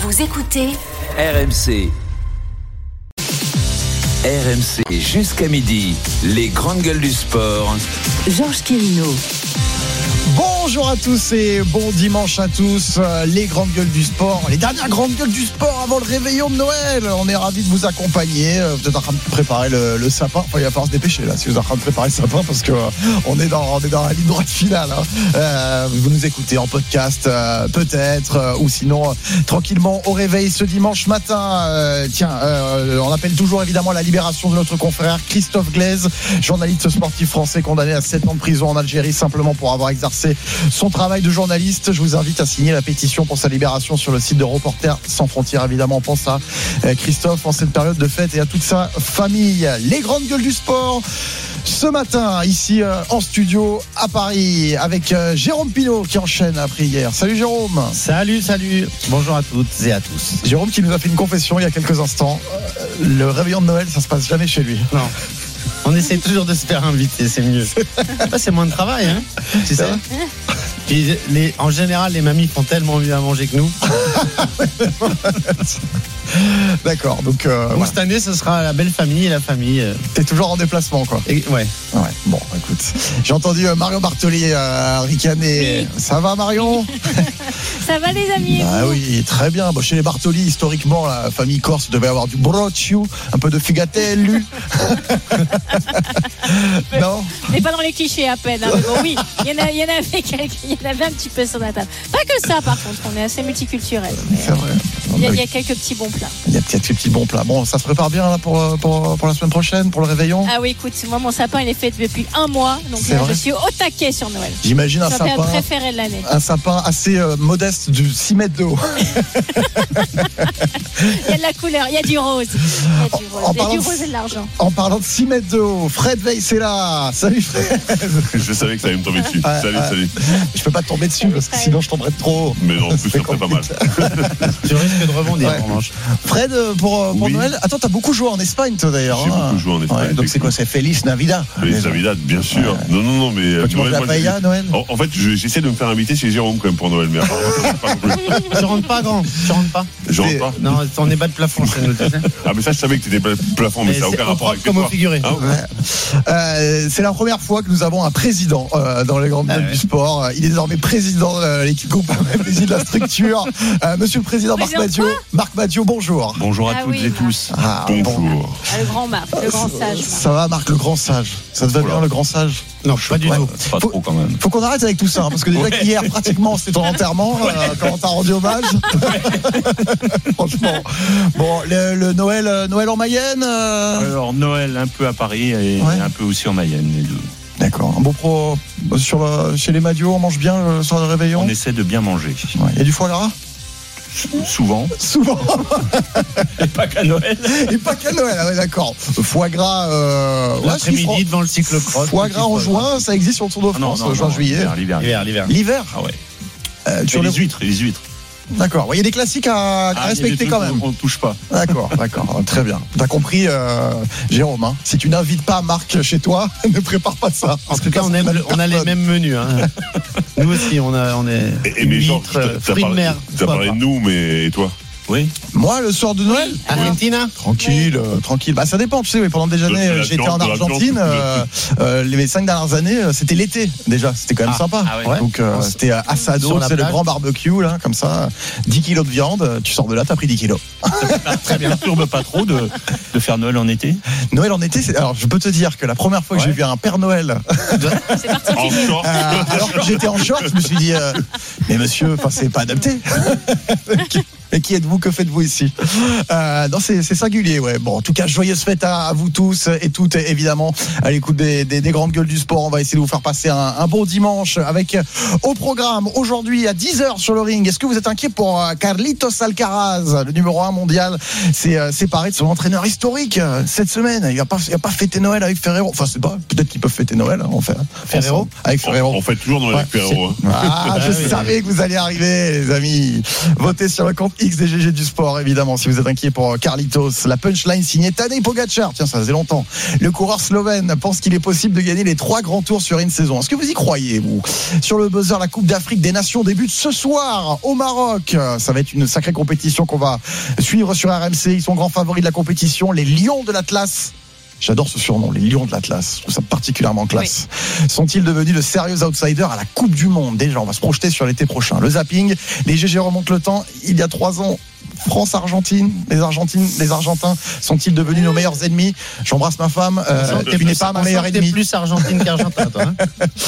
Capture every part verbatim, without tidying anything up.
Vous écoutez R M C. R M C jusqu'à midi, les grandes gueules du sport. Georges Quirino. Bonjour à tous et bon dimanche à tous. Les grandes gueules du sport, les dernières grandes gueules du sport avant le réveillon de Noël. On est ravis de vous accompagner. Vous êtes en train de préparer le, le sapin. Enfin, il va falloir se dépêcher là si vous êtes en train de préparer le sapin parce que euh, on est dans on est dans la ligne droite finale. Hein. Euh, vous nous écoutez en podcast euh, peut-être euh, ou sinon euh, tranquillement au réveil ce dimanche matin. Euh, tiens, euh, on appelle toujours évidemment la libération de notre confrère Christophe Glaise, journaliste sportif français condamné à sept ans de prison en Algérie simplement pour avoir exercé son travail de journaliste. Je vous invite à signer la pétition pour sa libération sur le site de Reporters sans frontières. Évidemment, on pense à Christophe en cette période de fête et à toute sa famille. Les grandes gueules du sport ce matin, ici en studio à Paris, avec Jérôme Pinault qui enchaîne après hier. Salut Jérôme. Salut, salut. Bonjour à toutes et à tous. Jérôme qui nous a fait une confession il y a quelques instants. Le réveillon de Noël, ça se passe jamais chez lui. Non. On essaie toujours de se faire inviter, c'est mieux. Ça, c'est moins de travail, hein. Tu sais. Puis les, en général, les mamies font tellement mieux à manger que nous. D'accord. Donc, euh, donc voilà. Cette année, ce sera la belle famille et la famille. Euh... T'es toujours en déplacement, quoi. Et, ouais. Ouais. Bon, écoute. J'ai entendu euh, Marion Bartoli euh, ricaner. Oui. Ça va, Marion? Ça va, les amis? Ah oui, très bien. Bon, chez les Bartoli, historiquement, la famille corse devait avoir du brocciu, un peu de figatellu. Non. Mais pas dans les clichés à peine. Hein, mais bon, oui, il y en a, il y en avait quelques, il y en avait un petit peu sur la table. Pas que ça, par contre. On est assez multiculturel. C'est vrai. Il y, a, il y a quelques petits bons plats. Il y a peut-être quelques petits bons plats. Bon, ça se prépare bien là pour, pour, pour la semaine prochaine, pour le réveillon? Ah oui, écoute, moi mon sapin il est fait depuis un mois, donc là, je suis au taquet sur Noël. J'imagine un ça sapin. C'est un préféré de l'année. Un sapin assez euh, modeste, du six mètres de haut. Il y a de la couleur, il y a du rose. Il y a du rose, il y a du rose et de l'argent. En parlant de six mètres de haut, Fred Weiss c'est là. Salut Fred. Je savais que ça allait me tomber dessus. Ah, salut, ah, salut. Je peux pas te tomber dessus parce que sinon je tomberais trop haut. Mais non, en plus, ça ferait pas mal. Je risque de rebondir Ouais. en revanche. Fred, pour, pour Oui. Noël, attends, t'as beaucoup joué en Espagne toi d'ailleurs. J'ai hein. beaucoup joué en Espagne. Ouais, donc c'est quoi? C'est Feliz Navidad. Feliz Navidad, bien sûr. Ouais. Non, non, non, mais. Toi, tu manges la moi, paella à Noël? En, en fait, je- j'essaie de me faire inviter chez Jérôme quand même pour Noël, mais apparemment, ça marche pas non plus. Tu rentres pas, grand. Tu rentres pas. Je rentre pas. Non, on est bas de plafond chez nous. Tu sais. Ah, mais ça, je savais que t'étais plafond, mais, Mais ça n'a c'est aucun au rapport propre avec comme au toi. figuré. Ah, ouais. Ouais. Euh, c'est la première fois que nous avons un président euh, dans les grandes gueules Ah ouais. du sport. Il est désormais président de l'équipe groupe, président de la structure. Euh, Monsieur le président Marc Président Madio. quoi Marc Madio, bonjour. Bonjour à Ah toutes oui, et Marc. tous. Ah, bon. Bonjour. Ah, le grand Marc, le grand sage. Marc. Ça va, Marc, le grand sage. Ça te va Voilà. bien, le grand sage? Non, pas du Ouais. tout. Pas Faut- trop quand même. Faut qu'on arrête avec tout ça, hein, parce que déjà Ouais. qu'hier, pratiquement, c'était ton enterrement, euh, quand on t'a rendu hommage. Franchement. Bon, le, le Noël, euh, Noël en Mayenne. euh, Alors Noël un peu à Paris et Ouais. un peu aussi en Mayenne, les deux. D'accord. Un bon pro sur le- chez les Madios, on mange bien le soir de réveillon. On essaie de bien manger. Ouais. Il y a du foie gras? Souvent. Souvent. Et pas qu'à Noël. Et pas qu'à Noël, ah ouais, d'accord. Foie gras. Euh, ouais, si, L'après-midi fran- devant le cyclocross. Foie gras en juin, ça existe sur le Tour de Ah non, France, non, juin, non, juillet. l'hiver, l'hiver. L'hiver, l'hiver. L'hiver. Ah ouais. Euh, Et sur les les- huîtres, les huîtres. D'accord. Il y a des classiques à, à Ah, il y a des respecter trucs quand même. qu'on- On touche pas. D'accord, d'accord, très bien. T'as compris, euh, Jérôme. Hein, si tu n'invites pas Marc chez toi, ne prépare pas ça. En tout cas, on, aime, on a les mêmes menus. Hein. Nous aussi, on, a, on est. Et, et mais genre, huîtres, t'as euh, t'as fruits de parlé, mer. t'as foie parlé gras. de nous, mais et toi? Oui. Moi, le soir de Noël, Argentina. tranquille, euh, tranquille. Bah, ça dépend. Tu sais, oui, pendant des années, De la euh, j'étais viande, en de la viande. Argentine. Euh, euh, les cinq dernières années, euh, c'était l'été déjà. C'était quand même Ah, sympa. ah ouais. Donc, euh, c'était euh, assado, Sur la c'est le plage. grand barbecue là, comme ça. dix kilos de viande. Tu sors de là, t'as pris dix kilos. Très bien. Turbe pas trop de, de faire Noël en été. Noël en été, c'est... alors je peux te dire que la première fois que Ouais. j'ai vu un Père Noël, C'est particulier. En short. euh, alors que j'étais en short, je me suis dit, euh, mais monsieur, enfin c'est pas adapté. Mais qui êtes-vous? Que faites-vous ici? euh, Non, c'est, c'est singulier, ouais. Bon, en tout cas, joyeuse fête à, à vous tous et toutes, évidemment, à l'écoute des, des, des grandes gueules du sport. On va essayer de vous faire passer un, un bon dimanche avec au programme aujourd'hui à dix heures sur le ring. Est-ce que vous êtes inquiet pour euh, Carlitos Alcaraz, le numéro un mondial? C'est euh, séparé de son entraîneur historique euh, cette semaine. Il va pas, il va pas fêter Noël avec Ferrero. Enfin, c'est pas. Peut-être qu'ils peuvent fêter Noël. Hein, on fait Ferrero ensemble, avec Ferrero. On fait toujours dans Ouais, les Ferrero. Hein. Ah, je Ah oui. savais que vous alliez arriver, les amis. Votez sur le compte X des G G du sport, évidemment, si vous êtes inquiet pour Carlitos. La punchline signée Tadej Pogacar. Tiens, ça faisait longtemps. Le coureur slovène pense qu'il est possible de gagner les trois grands tours sur une saison. Est-ce que vous y croyez, vous? Sur le buzzer, la Coupe d'Afrique des Nations débute ce soir au Maroc. Ça va être une sacrée compétition qu'on va suivre sur R M C. Ils sont grands favoris de la compétition, les Lions de l'Atlas. J'adore ce surnom, les Lions de l'Atlas. Je trouve ça particulièrement classe. Oui. Sont-ils devenus de sérieux outsiders à la Coupe du Monde? Déjà, on va se projeter sur l'été prochain. Le zapping, les G G remontent le temps. Il y a trois ans, France-Argentine, les Argentines, les Argentins sont-ils devenus nos meilleurs ennemis? J'embrasse ma femme, euh, tu n'es pas ma meilleure ennemie. Plus Argentine qu'Argentin, toi. Hein.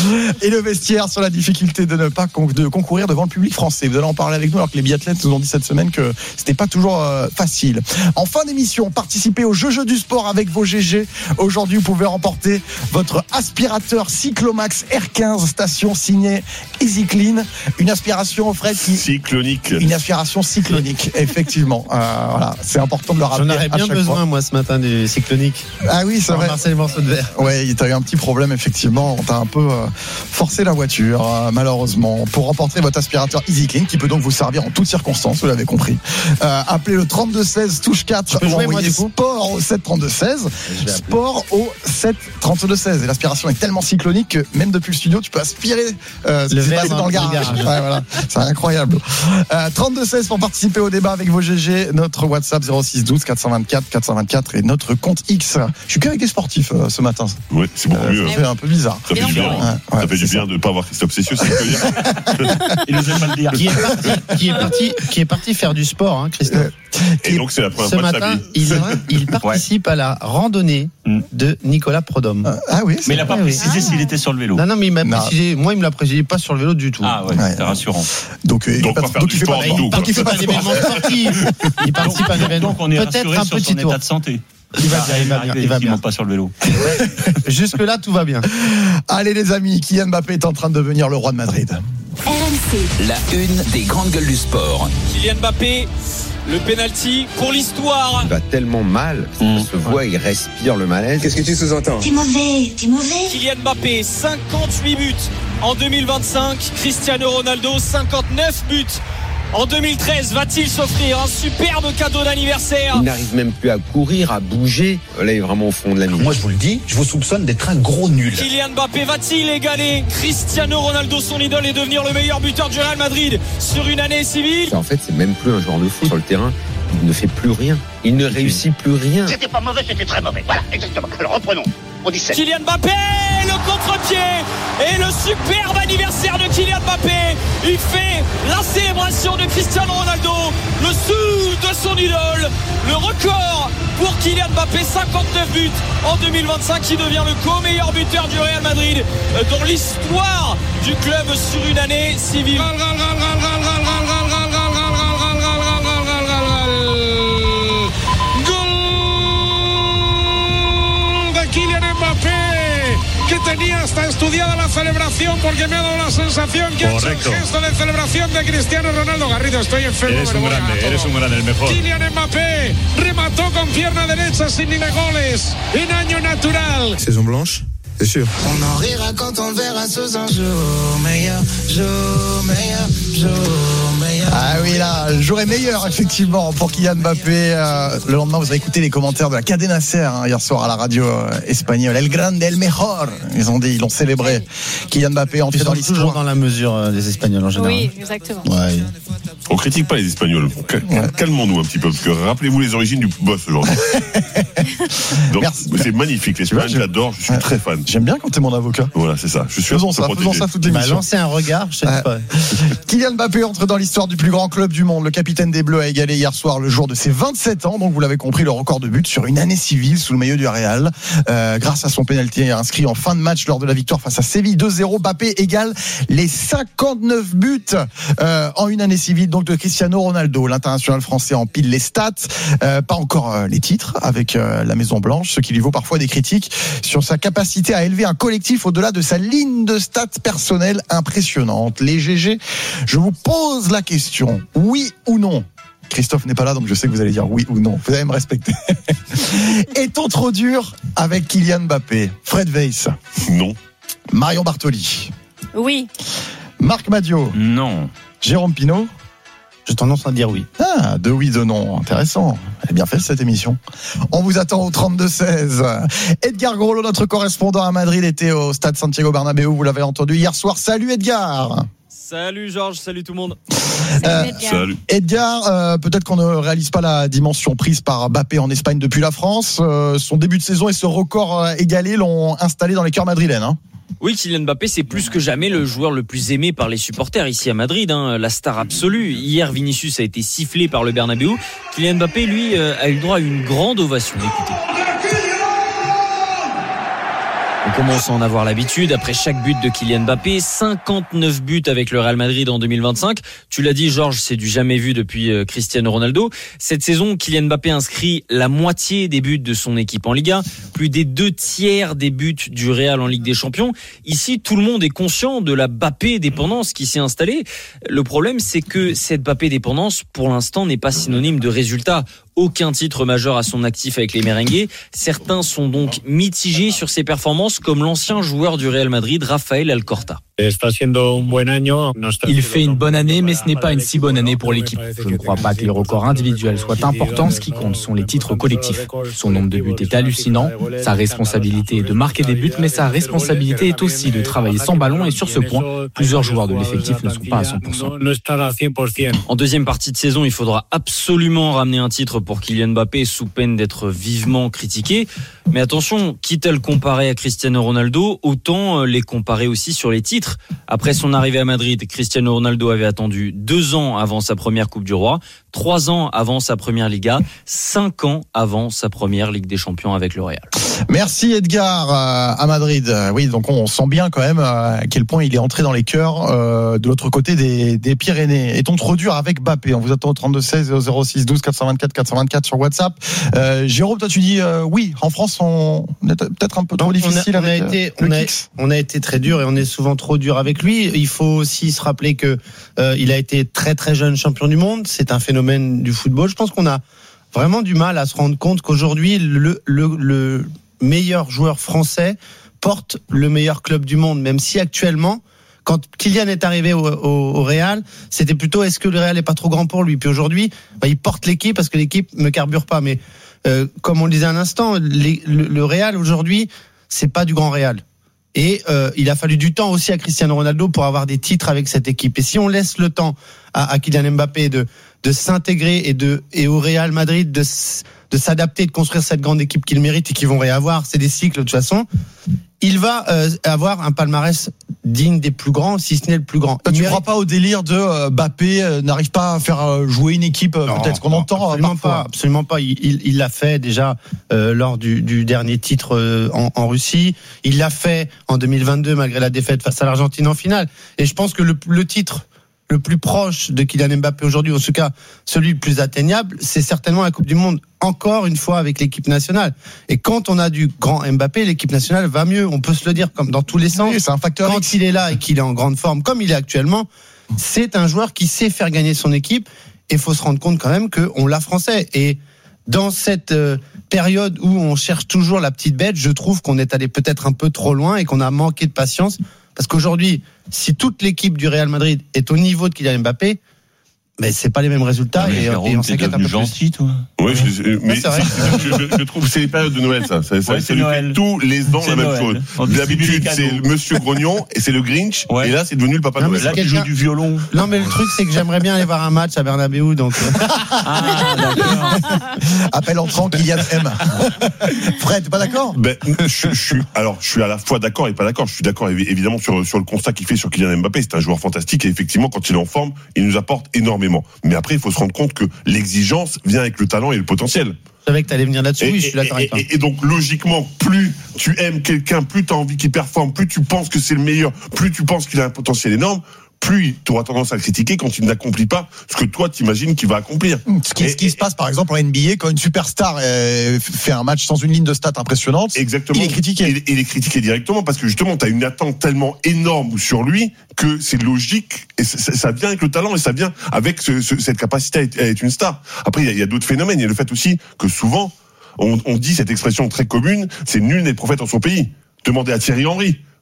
Et le vestiaire sur la difficulté de ne pas con- de concourir devant le public français. Vous allez en parler avec nous, alors que les biathlètes nous ont dit cette semaine que c'était pas toujours euh, facile. En fin d'émission, participez au jeu jeu du sport avec vos G G. Aujourd'hui, vous pouvez remporter votre aspirateur Cyclomax R quinze station signé Easy Clean, une aspiration, Fred, qui Cyclonique. une aspiration cyclonique. Effectivement, euh, voilà, c'est important de le rappeler. J'en aurais bien besoin, fois. moi, ce matin, du cyclonique. Ah oui, c'est vrai. Marcel morceau de verre. Ouais, t'as eu un petit problème, effectivement. On t'a un peu euh, forcé la voiture, euh, malheureusement. Pour remporter votre aspirateur Easy Clean, qui peut donc vous servir en toutes circonstances, vous l'avez compris. Euh, appelez le trente-deux seize, touche quatre, ou jouer, envoyez moi, du coup sport au sept trente-deux seize. Sport au sept trente-deux seize. Et l'aspiration est tellement cyclonique que même depuis le studio, tu peux aspirer euh, ce le qui s'est verre passé dans, dans le garage. garage. Ouais, voilà. C'est incroyable. Euh, trente-deux seize pour participer au débat avec vos G G. Notre WhatsApp zéro six douze quatre cent vingt-quatre quatre cent vingt-quatre et notre compte X. Je suis qu'avec des sportifs euh, ce matin. Oui, c'est beaucoup Euh, mieux. ça fait un peu bizarre. Ça fait du bien. Ouais, Ça ouais, fait du c'est bien de ne pas avoir Christophe Cessieux, c'est ce que je veux dire. Il nous aime pas le dire. Qui est parti, qui est parti, qui est parti faire du sport, hein, Christophe. Et donc, c'est la première Ce fois de sa matin, vie. il, il participe à la randonnée Mm. de Nicolas Prodhomme. Euh, ah oui, c'est Mais il n'a pas Ah oui. précisé s'il était sur le vélo. Non, non, mais il m'a Non. précisé, moi, il me l'a précisé pas sur le vélo du tout. Ah ouais, Ouais. c'est rassurant. donc, euh, il Donc, fait on va pas- faire donc du il fait pas sport de- en tout, donc il fait pas pas un de sport. événement sportif. Il participe à un événement. Donc on est Peut-être rassuré un sur petit son tour. état de santé. Il va bien, il va bien, il va Qui bien. monte pas sur le vélo. Jusque-là, tout va bien. Allez les amis, Kylian Mbappé est en train de devenir le roi de Madrid. R M C. La une des grandes gueules du sport. Kylian Mbappé, le penalty pour l'histoire. Il va tellement mal, ça Mmh. se voit, il respire le malaise. Qu'est-ce que tu sous-entends? T'es mauvais, t'es mauvais. Kylian Mbappé, cinquante-huit buts en deux mille vingt-cinq. Cristiano Ronaldo, cinquante-neuf buts en deux mille treize. Va-t-il s'offrir un superbe cadeau d'anniversaire? Il n'arrive même plus à courir, à bouger. Là, il est vraiment au fond de la mine. Moi, je vous le dis, je vous soupçonne d'être un gros nul. Kylian Mbappé va-t-il égaler Cristiano Ronaldo, son idole, et devenir le meilleur buteur du Real Madrid sur une année civile? En fait, c'est même plus un joueur de foot sur le terrain. Il ne fait plus rien. Il ne réussit plus rien. C'était pas mauvais, c'était très mauvais. Voilà, exactement. Alors reprenons. On dit sept. Kylian Mbappé, le contre-pied et le superbe anniversaire de Kylian Mbappé. Il fait la célébration de Cristiano Ronaldo, le sou de son idole, le record pour Kylian Mbappé, cinquante-neuf buts en deux mille vingt-cinq, qui devient le co-meilleur buteur du Real Madrid dans l'histoire du club sur une année civile. Kylian Mbappé, que tenía hasta estudiada la celebración porque me ha dado la sensación que Correcto. ha hecho un gesto de celebración de Cristiano Ronaldo. Garrido, estoy enfermo. Eres me un lo voy a grande, todo. eres un grande, el mejor. Kylian Mbappé remató con pierna derecha sin ni de goles en año natural. Saison blanche, c'est sûr. On en rira quand on verra sous un jour meilleur, jour meilleur, jour meilleur. Ah oui, là, le jour est meilleur, effectivement, pour Kylian Mbappé. Euh, le lendemain, vous avez écouté les commentaires de la Cadena Ser hein, hier soir à la radio euh, espagnole. El grande, el mejor. Ils ont dit, ils l'ont célébré. Kylian Mbappé entré Ils dans sont toujours l'histoire. dans la mesure euh, des Espagnols en général. Oui, exactement. Ouais. On critique pas les Espagnols. Cal- Calmons-nous un petit peu, parce que rappelez-vous les origines du boss aujourd'hui. Donc, Merci. c'est magnifique. L'Espagne, j'adore, je suis Ouais. très fan. J'aime bien quand t'es mon avocat. Voilà, c'est ça. Je suis Faisons un peu ça, protégé. faisons ça toute Il m'a l'émission. lancé un regard, je sais Ouais. pas. Kylian Mbappé entre dans l'histoire du plus grand club du monde. Le capitaine des Bleus a égalé hier soir le jour de ses vingt-sept ans, donc vous l'avez compris, le record de buts sur une année civile sous le maillot du Real. Euh, grâce à son pénalty inscrit en fin de match lors de la victoire face à Séville deux zéro, Mbappé égale les cinquante-neuf buts euh, en une année civile donc de Cristiano Ronaldo. L'international français empile les stats, euh, pas encore euh, les titres avec euh, la Maison Blanche, ce qui lui vaut parfois des critiques sur sa capacité à élever un collectif au-delà de sa ligne de stats personnelle impressionnante. Les G G, je vous pose la question, oui ou non? Christophe n'est pas là, donc je sais que vous allez dire oui ou non. Vous allez me respecter. Est-on trop dur avec Kylian Mbappé? Fred Weiss, Non. Marion Bartoli, Oui. Marc Madiot, Non. Jérôme Pinault. J'ai tendance à dire oui. Ah, Ah, de oui, de non. Intéressant. Elle est bien faite cette émission. On vous attend au trente-deux seize. Edgar Grollo, notre correspondant à Madrid, était au stade Santiago Bernabéu. Vous l'avez entendu hier soir. Salut Edgar. Salut Georges, salut tout le monde. Euh, Edgar. Salut. Edgar, euh, peut-être qu'on ne réalise pas la dimension prise par Mbappé en Espagne depuis la France. Euh, son début de saison et ce record euh, égalé l'ont installé dans les cœurs madrilènes. Hein. Oui, Kylian Mbappé, c'est plus que jamais le joueur le plus aimé par les supporters ici à Madrid, hein, la star absolue. Hier, Vinicius a été sifflé par le Bernabéu. Kylian Mbappé, lui, a eu le droit à une grande ovation. Écoutez. On commence à en avoir l'habitude. Après chaque but de Kylian Mbappé, cinquante-neuf buts avec le Real Madrid en deux mille vingt-cinq. Tu l'as dit, Georges, c'est du jamais vu depuis Cristiano Ronaldo. Cette saison, Kylian Mbappé inscrit la moitié des buts de son équipe en Liga, plus des deux tiers des buts du Real en Ligue des Champions. Ici, tout le monde est conscient de la Mbappé dépendance qui s'est installée. Le problème, c'est que cette Mbappé dépendance, pour l'instant, n'est pas synonyme de résultat. Aucun titre majeur à son actif avec les merengues. Certains sont donc mitigés sur ses performances, comme l'ancien joueur du Real Madrid, Rafael Alcorta. Il fait une bonne année, mais ce n'est pas une si bonne année pour l'équipe. Je ne crois pas que les records individuels soient importants. Ce qui compte sont les titres collectifs. Son nombre de buts est hallucinant. Sa responsabilité est de marquer des buts, mais sa responsabilité est aussi de travailler sans ballon. Et sur ce point, plusieurs joueurs de l'effectif ne sont pas à cent pour cent. En deuxième partie de saison, il faudra absolument ramener un titre pour Kylian Mbappé, sous peine d'être vivement critiqué. Mais attention, quitte à le comparer à Cristiano Ronaldo, autant les comparer aussi sur les titres. Après son arrivée à Madrid, Cristiano Ronaldo avait attendu deux ans avant sa première Coupe du Roi, trois ans avant sa première Liga, cinq ans avant sa première Ligue des Champions avec le Real. Merci Edgar à Madrid. Oui, donc on sent bien quand même à quel point il est entré dans les cœurs euh, de l'autre côté des, des Pyrénées. Est-on trop dur avec Mbappé? On vous attend au trente-deux seize et zéro six douze quatre cent vingt-quatre quatre cent vingt-quatre sur WhatsApp. Euh, Jérôme, toi tu dis euh, oui, en France on est peut-être un peu trop non, difficile on a, on avec a été, le on a, Kicks. on a été très dur et on est souvent trop dur avec lui. Il faut aussi se rappeler que euh, il a été très très jeune champion du monde. C'est un phénomène du football. Je pense qu'on a vraiment du mal à se rendre compte qu'aujourd'hui le, le, le meilleur joueur français porte le meilleur club du monde, même si actuellement, quand Kylian est arrivé au, au, au Real, c'était plutôt est-ce que le Real est pas trop grand pour lui. Puis aujourd'hui, bah, il porte l'équipe parce que l'équipe ne carbure pas. Mais euh, comme on le disait un instant, les, le, le Real aujourd'hui, c'est pas du grand Real. Et euh, il a fallu du temps aussi à Cristiano Ronaldo pour avoir des titres avec cette équipe. Et si on laisse le temps à, à Kylian Mbappé de, de s'intégrer et, de, et au Real Madrid de, de s'adapter, de construire cette grande équipe qu'il mérite et qu'ils vont réavoir, c'est des cycles de toute façon, il va euh, avoir un palmarès digne des plus grands, si ce n'est le plus grand. Tu ne crois pas au délire de euh, Mbappé euh, n'arrive pas à faire euh, jouer une équipe euh, non, peut-être qu'on non, entend absolument parfois. Pas, absolument pas. Il, il, il l'a fait déjà euh, lors du, du dernier titre euh, en, en Russie. Il l'a fait en deux mille vingt-deux malgré la défaite face à l'Argentine en finale. Et je pense que le, le titre le plus proche de Kylian Mbappé aujourd'hui, en tout cas celui le plus atteignable, c'est certainement la Coupe du Monde, encore une fois avec l'équipe nationale. Et quand on a du grand Mbappé, l'équipe nationale va mieux, on peut se le dire comme dans tous les sens. Oui, c'est un facteur quand X. il est là et qu'il est en grande forme, comme il est actuellement, c'est un joueur qui sait faire gagner son équipe. Et il faut se rendre compte quand même qu'on l'a français. Et dans cette euh, période où on cherche toujours la petite bête, je trouve qu'on est allé peut-être un peu trop loin et qu'on a manqué de patience. Parce qu'aujourd'hui, si toute l'équipe du Real Madrid est au niveau de Kylian Mbappé, mais c'est pas les mêmes résultats mais et, Jérôme, et on s'inquiète un peu gentil, plus. Toi. Oui, je, mais ouais, c'est vrai. je, je, je trouve que c'est les périodes de Noël, ça. Ça, ça, Ouais, ça lui fait tous les ans c'est la même Noël. chose. On D'habitude, c'est le Monsieur Grognon et c'est le Grinch. Ouais. Et là, c'est devenu le Papa Non, Noël. Là, tu joues du violon. Non, mais le truc, c'est que j'aimerais bien aller voir un match à Bernabéu, donc. Ah, d'accord. Appel entrant Kylian M. Fred, t'es pas d'accord? Ben, je, je suis, alors, je suis à la fois d'accord et pas d'accord. Je suis d'accord évidemment sur, sur le constat qu'il fait sur Kylian Mbappé. C'est un joueur fantastique et effectivement, quand il est en forme, il nous apporte énormément. Mais après, il faut se rendre compte que l'exigence vient avec le talent et le potentiel. Je savais que t'allais venir là-dessus, Et, oui, je suis d'accord et, avec toi. et, et donc, logiquement, plus tu aimes quelqu'un, plus tu as envie qu'il performe, plus tu penses que c'est le meilleur, plus tu penses qu'il a un potentiel énorme, plus tu auras tendance à le critiquer quand il n'accomplit pas ce que toi t'imagines qu'il va accomplir. Ce qui, Et- ce qui se passe par exemple en N B A quand une superstar euh, fait un match sans une ligne de stats impressionnante, Exactement. il est critiqué. Il, il est critiqué directement parce que justement, tu as une attente tellement énorme sur lui que c'est logique et ça, ça- ça vient avec le talent et ça vient avec ce- ce- cette capacité à être, à être une star. Après, il y a, il y a d'autres phénomènes. Il y a le fait aussi que souvent, on, on dit cette expression très commune, c'est nul n'est prophète en son pays. Demandez à Thierry Henry.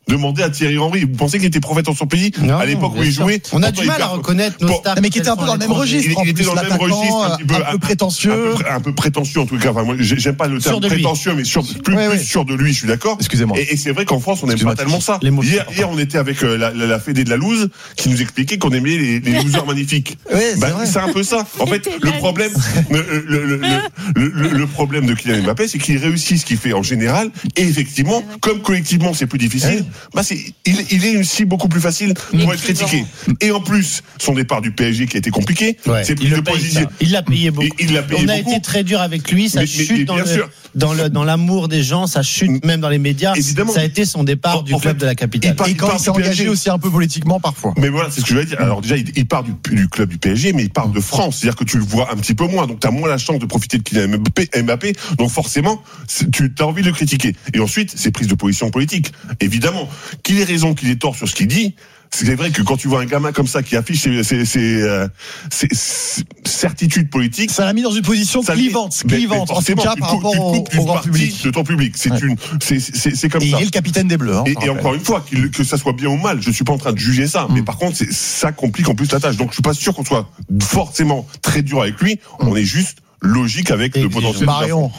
Demandez à Thierry Henry. Vous pensez qu'il était prophète en son pays non, à l'époque où il jouait? On a du mal à reconnaître nos stars. Mais qui était un peu dans le même registre. Il, il était dans le même registre, un petit peu, un peu prétentieux. Un peu, un peu prétentieux en tout cas. Enfin, moi, j'aime pas le terme prétentieux, mais sur, plus, ouais, plus ouais. sûr de lui, je suis d'accord. Excusez-moi. Et, et c'est vrai qu'en France, on n'aime pas tellement ça. Hier, hier, on était avec euh, la, la, la fédé de la loose qui nous expliquait qu'on aimait les, les losers magnifiques. Ouais, c'est, bah, vrai. c'est un peu ça. En fait, le problème, le, le, le, le, le, le problème de Kylian Mbappé, c'est qu'il réussit ce qu'il fait en général, et effectivement, comme collectivement c'est plus difficile, bah c'est, il, il est une cible beaucoup plus facile pour être critiqué. Et en plus, son départ du P S G qui a été compliqué, ouais, c'est plus de position. Il l'a payé beaucoup. Il l'a payé On a beaucoup. été très dur avec lui, ça mais, chute mais, mais, dans, le, sûr. dans, le, dans l'amour des gens, ça chute même dans les médias. Évidemment. Ça a été son départ en, du en club fait, de la capitale. Et quand il s'est engagé aussi un peu politiquement parfois. Mais voilà, c'est ce que je vais dire. Alors déjà, il, il part du, du club du P S G, mais il part de France, c'est-à-dire que tu le vois un petit peu moins, donc tu as moins la chance de profiter de Kylian Mbappé, Mbappé donc forcément, tu as envie de le critiquer. Et ensuite, c'est prise de position politique. Évidemment, qu'il ait raison, qu'il ait tort sur ce qu'il dit. C'est vrai que quand tu vois un gamin comme ça qui affiche ses, ses, ses, euh, ses, ses certitudes politiques, ça l'a mis dans une position clivante, clivante. En tout cas, par rapport tu au, au grand public. De ton public, c'est ouais. une, c'est, c'est, c'est comme et ça. Il est le capitaine des Bleus. Hein, et, et encore une fois, que ça soit bien ou mal, je suis pas en train de juger ça, mmh. mais par contre, c'est, ça complique en plus la tâche. Donc, je suis pas sûr qu'on soit forcément très dur avec lui. Mmh. On est juste logique avec et le potentiel. Marion.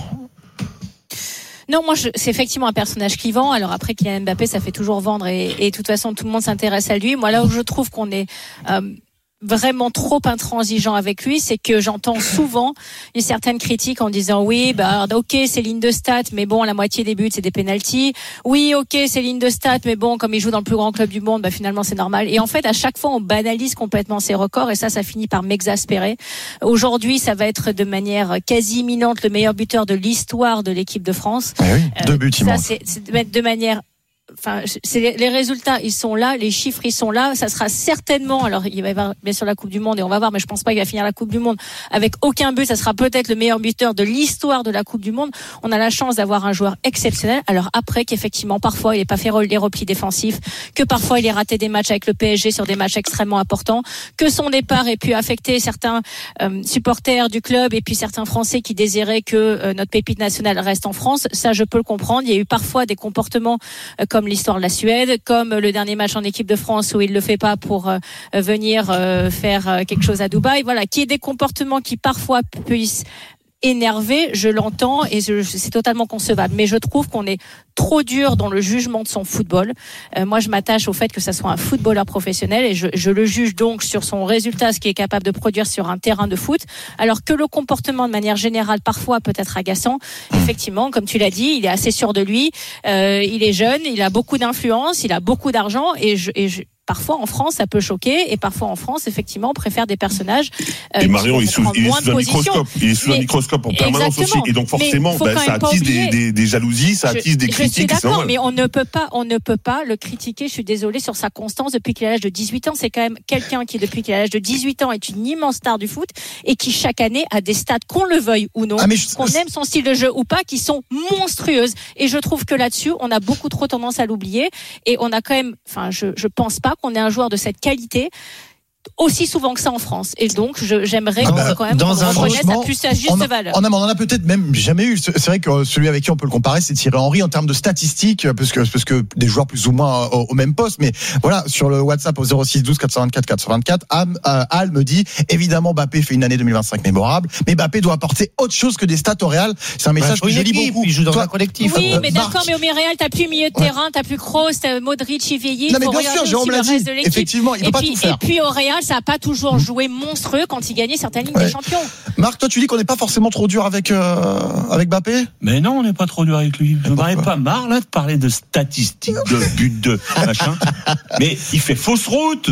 Non, moi, je, c'est effectivement un personnage clivant. Alors après, Kylian Mbappé, ça fait toujours vendre et, et de toute façon, tout le monde s'intéresse à lui. Moi, là où je trouve qu'on est euh, vraiment trop intransigeant avec lui, c'est que j'entends souvent une certaine critique en disant oui, bah ok, c'est ligne de stats, mais bon, la moitié des buts c'est des pénaltys. Oui, ok, c'est ligne de stats, mais bon, comme il joue dans le plus grand club du monde, bah finalement c'est normal. Et en fait, à chaque fois, on banalise complètement ses records et ça, ça finit par m'exaspérer. Aujourd'hui, ça va être de manière quasi imminente le meilleur buteur de l'histoire de l'équipe de France. Eh oui, deux buts euh, ça, c'est, c'est de manière Enfin, c'est les, les résultats, ils sont là, les chiffres, ils sont là. Ça sera certainement, alors il va y avoir bien sûr la Coupe du Monde et on va voir, mais je pense pas qu'il va finir la Coupe du Monde avec aucun but. Ça sera peut-être le meilleur buteur de l'histoire de la Coupe du Monde. On a la chance d'avoir un joueur exceptionnel. Alors après, qu'effectivement, parfois, il n'est pas fait les replis défensifs, que parfois il ait raté des matchs avec le P S G sur des matchs extrêmement importants, que son départ ait pu affecter certains euh, supporters du club et puis certains Français qui désiraient que euh, notre pépite nationale reste en France. Ça, je peux le comprendre. Il y a eu parfois des comportements euh, comme l'histoire de la Suède, comme le dernier match en équipe de France où il le fait pas pour euh, venir euh, faire euh, quelque chose à Dubaï. Voilà, qu'il y ait des comportements qui parfois puissent énervé, je l'entends et je, c'est totalement concevable. Mais je trouve qu'on est trop dur dans le jugement de son football. Euh, moi, je m'attache au fait que ça soit un footballeur professionnel et je, je le juge donc sur son résultat, ce qu'il est capable de produire sur un terrain de foot. Alors que le comportement, de manière générale, parfois peut être agaçant. Effectivement, comme tu l'as dit, il est assez sûr de lui. Euh, il est jeune, il a beaucoup d'influence, il a beaucoup d'argent et je, et je parfois en France ça peut choquer et parfois en France effectivement on préfère des personnages euh, et Marion il, sous, il est sous un microscope il est sous mais, un microscope en permanence aussi et donc forcément bah, ça attise des, des, des jalousies ça attise je, des critiques. Je suis d'accord mais on ne peut pas on ne peut pas le critiquer, je suis désolée, sur sa constance depuis qu'il a l'âge de dix-huit ans. C'est quand même quelqu'un qui depuis qu'il a l'âge de dix-huit ans est une immense star du foot et qui chaque année a des stats, qu'on le veuille ou non, ah je... qu'on aime son style de jeu ou pas, qui sont monstrueuses et je trouve que là-dessus on a beaucoup trop tendance à l'oublier et on a quand même, enfin je, je pense pas qu'on ait un joueur de cette qualité aussi souvent que ça en France et donc je, j'aimerais ah bah, quand même qu'on reconnaisse à plus sa juste on, valeur. On, on en a peut-être même jamais eu. C'est vrai que celui avec qui on peut le comparer, c'est Thierry Henry en termes de statistiques, parce que parce que des joueurs plus ou moins au, au même poste. Mais voilà, sur le WhatsApp au zéro six douze quatre cent vingt-quatre quatre cent vingt-quatre, Am, euh, Al me dit évidemment Mbappé fait une année deux mille vingt-cinq mémorable, mais Mbappé doit apporter autre chose que des stats au Real. C'est un message bah, que je lis beaucoup. Il joue dans Toi, un collectif. Oui, mais d'accord, Marc. Mais au Real, t'as plus milieu de terrain, t'as plus Kroos, t'as Modric, il vieillit. Non mais bien sûr, Jérôme l'a dit. Effectivement, il peut pas tout faire. Et puis au Real, ça a pas toujours joué monstrueux quand il gagnait certaines lignes ouais. des champions. Marc, toi tu dis qu'on n'est pas forcément trop dur avec euh, avec Mbappé ? Mais non, on n'est pas trop dur avec lui. Je n'en ai pas marre là de parler de statistiques, de buts de machin. Mais il fait fausse route.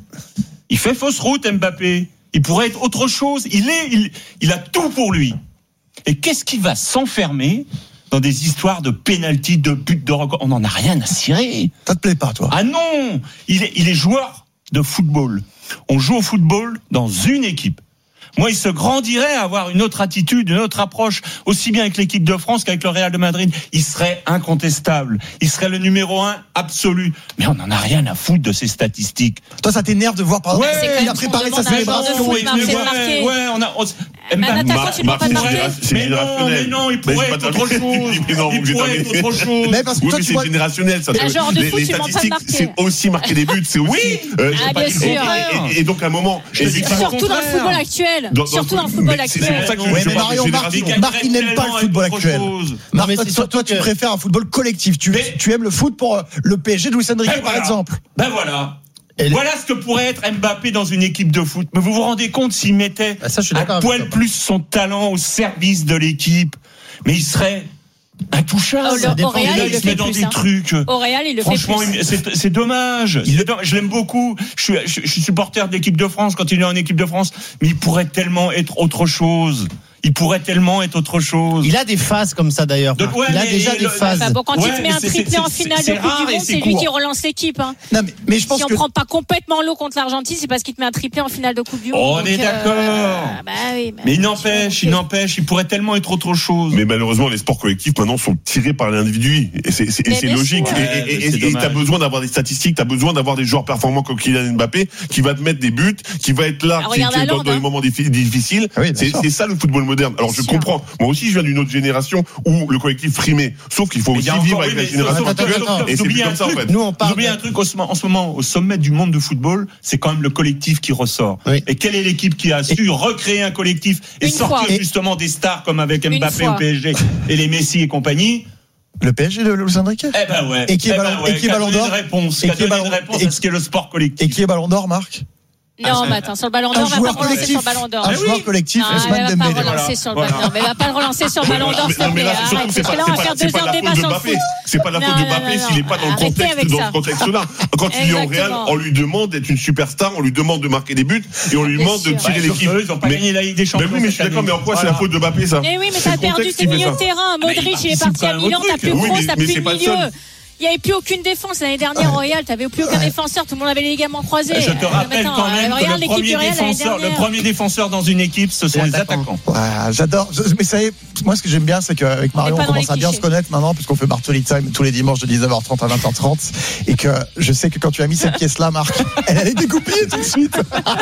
Il fait fausse route Mbappé. Il pourrait être autre chose. Il est, il, il a tout pour lui. Et qu'est-ce qui va s'enfermer dans des histoires de pénalty, de buts de record ? On n'en a rien à cirer. Ça te plaît pas, toi ? Ah non, il est, il est joueur de football. On joue au football dans une équipe. Moi, il se grandirait à avoir une autre attitude, une autre approche, aussi bien avec l'équipe de France qu'avec le Real de Madrid. Il serait incontestable. Il serait le numéro un absolu. Mais on n'en a rien à foutre de ces statistiques. Toi, ça t'énerve de voir, par exemple, ouais, il a préparé sa célébration. Ouais, ouais, ouais, on a. On, un attaquant, tu peux pas marquer. Mais non, mais non, il pourrait être autre chose. Il pourrait être autre chose. Mais parce que toi, c'est générationnel, ça. Un genre de foot, les tu m'entends statistiques, marquer. c'est aussi marquer des buts, c'est aussi. Oui, ah, bien sûr. Et donc, à un moment. Surtout dans le football actuel. Surtout dans le football actuel. C'est pour ça que je oui, mais Marion, Marc, Marc, il n'aime pas le football actuel. Marc, toi, toi, tu préfères un football collectif. Tu, tu aimes le foot pour le P S G de Luis Enrique, par voilà. exemple. Ben voilà. Et voilà ce que pourrait être Mbappé dans une équipe de foot. Mais vous vous rendez compte s'il mettait bah ça, je suis un poil plus son talent au service de l'équipe, mais il serait intouchable. Oh, le, au Real, il, il le fait dans plus, des hein. trucs. Au Real, il le Franchement, fait plus. C'est, c'est dommage. Il, je l'aime beaucoup. Je suis, je, je suis supporter de l'équipe de France quand il est en équipe de France, mais il pourrait tellement être autre chose. Il pourrait tellement être autre chose. Il a des phases comme ça d'ailleurs. Donc, ouais, il a déjà des le, phases. Bah bon, quand ouais, il te met un triplé en finale de Coupe du Monde, c'est lui qui relance l'équipe. Hein. Non, mais, mais je pense si on que... prend pas complètement l'eau contre l'Argentine, c'est parce qu'il te met un triplé en finale de Coupe du Monde. On est d'accord. Euh, bah oui, bah, mais il n'empêche, il n'empêche, il pourrait tellement être autre chose. Mais malheureusement, les sports collectifs maintenant sont tirés par l'individu. Et c'est, c'est, et c'est logique. Sûr. Et, et, et, et t'as besoin d'avoir des statistiques, t'as besoin d'avoir des joueurs performants comme Kylian Mbappé qui va te mettre des buts, qui va être là, ah, qui, qui, dans, dans les moments difficiles. Oui, c'est, c'est ça le football moderne. Alors je comprends. Moi aussi, je viens d'une autre génération où le collectif frimait. Sauf qu'il faut aussi vivre avec la génération actuelle. Et c'est plus comme ça, en fait. Nous, on parle. J'oublie un truc en ce moment, au sommet du monde de football, c'est quand même le collectif qui ressort. Oui. Et quelle est l'équipe qui a su recréer un collectif et sortir justement des stars comme avec Mbappé au P S G et les Messi et compagnie? Le P S G de Luis Enrique. Eh ben ouais. Et qui est eh ballon, ben ouais. et qui est ballon d'or? Réponse. Et qui est ballon réponse à ce qui est le sport collectif. Et qui est ballon d'or, Marc? Non, mais attends, sur le ballon d'or, on va pas relancer sur le ballon d'or. Un joueur collectif, Ousmane Dembélé. Elle va pas relancer sur le ballon d'or. Mais elle va pas le relancer sur le ballon d'or, s'il te plaît. Arrête, parce que là, on va faire deux heures de débat sur le foot. C'est pas la faute de Mbappé s'il n'est pas dans le contexte, dans ce contexte-là. Quand il est au Real, on lui demande d'être une superstar, on lui demande de marquer des buts et on lui demande de tirer l'équipe. Ils ont pas gagné la Ligue des Champions. Mais oui, mais je suis d'accord, mais en quoi c'est la faute de Mbappé, ça? Mais oui, mais t'as perdu tes milieux de terrain. Modric, il est parti à Milan, t'as plus gros, t'as plus de milieu. Il n'y avait plus aucune défense l'année dernière au Real. Tu n'avais plus aucun défenseur. Tout le monde avait les ligaments croisés. Je te rappelle Attends, quand même euh, que regarde le premier, défenseur, le premier défenseur dans une équipe, ce sont les attaquants. Ouais, j'adore. Mais ça y est, moi, ce que j'aime bien, c'est qu'avec Marion, on commence à bien se connaître maintenant, puisqu'on fait Bartoli Time tous les dimanches de dix-neuf heures trente à vingt heures trente. Et que je sais que quand tu as mis cette pièce-là, Marc, elle allait dégoupiller tout de suite.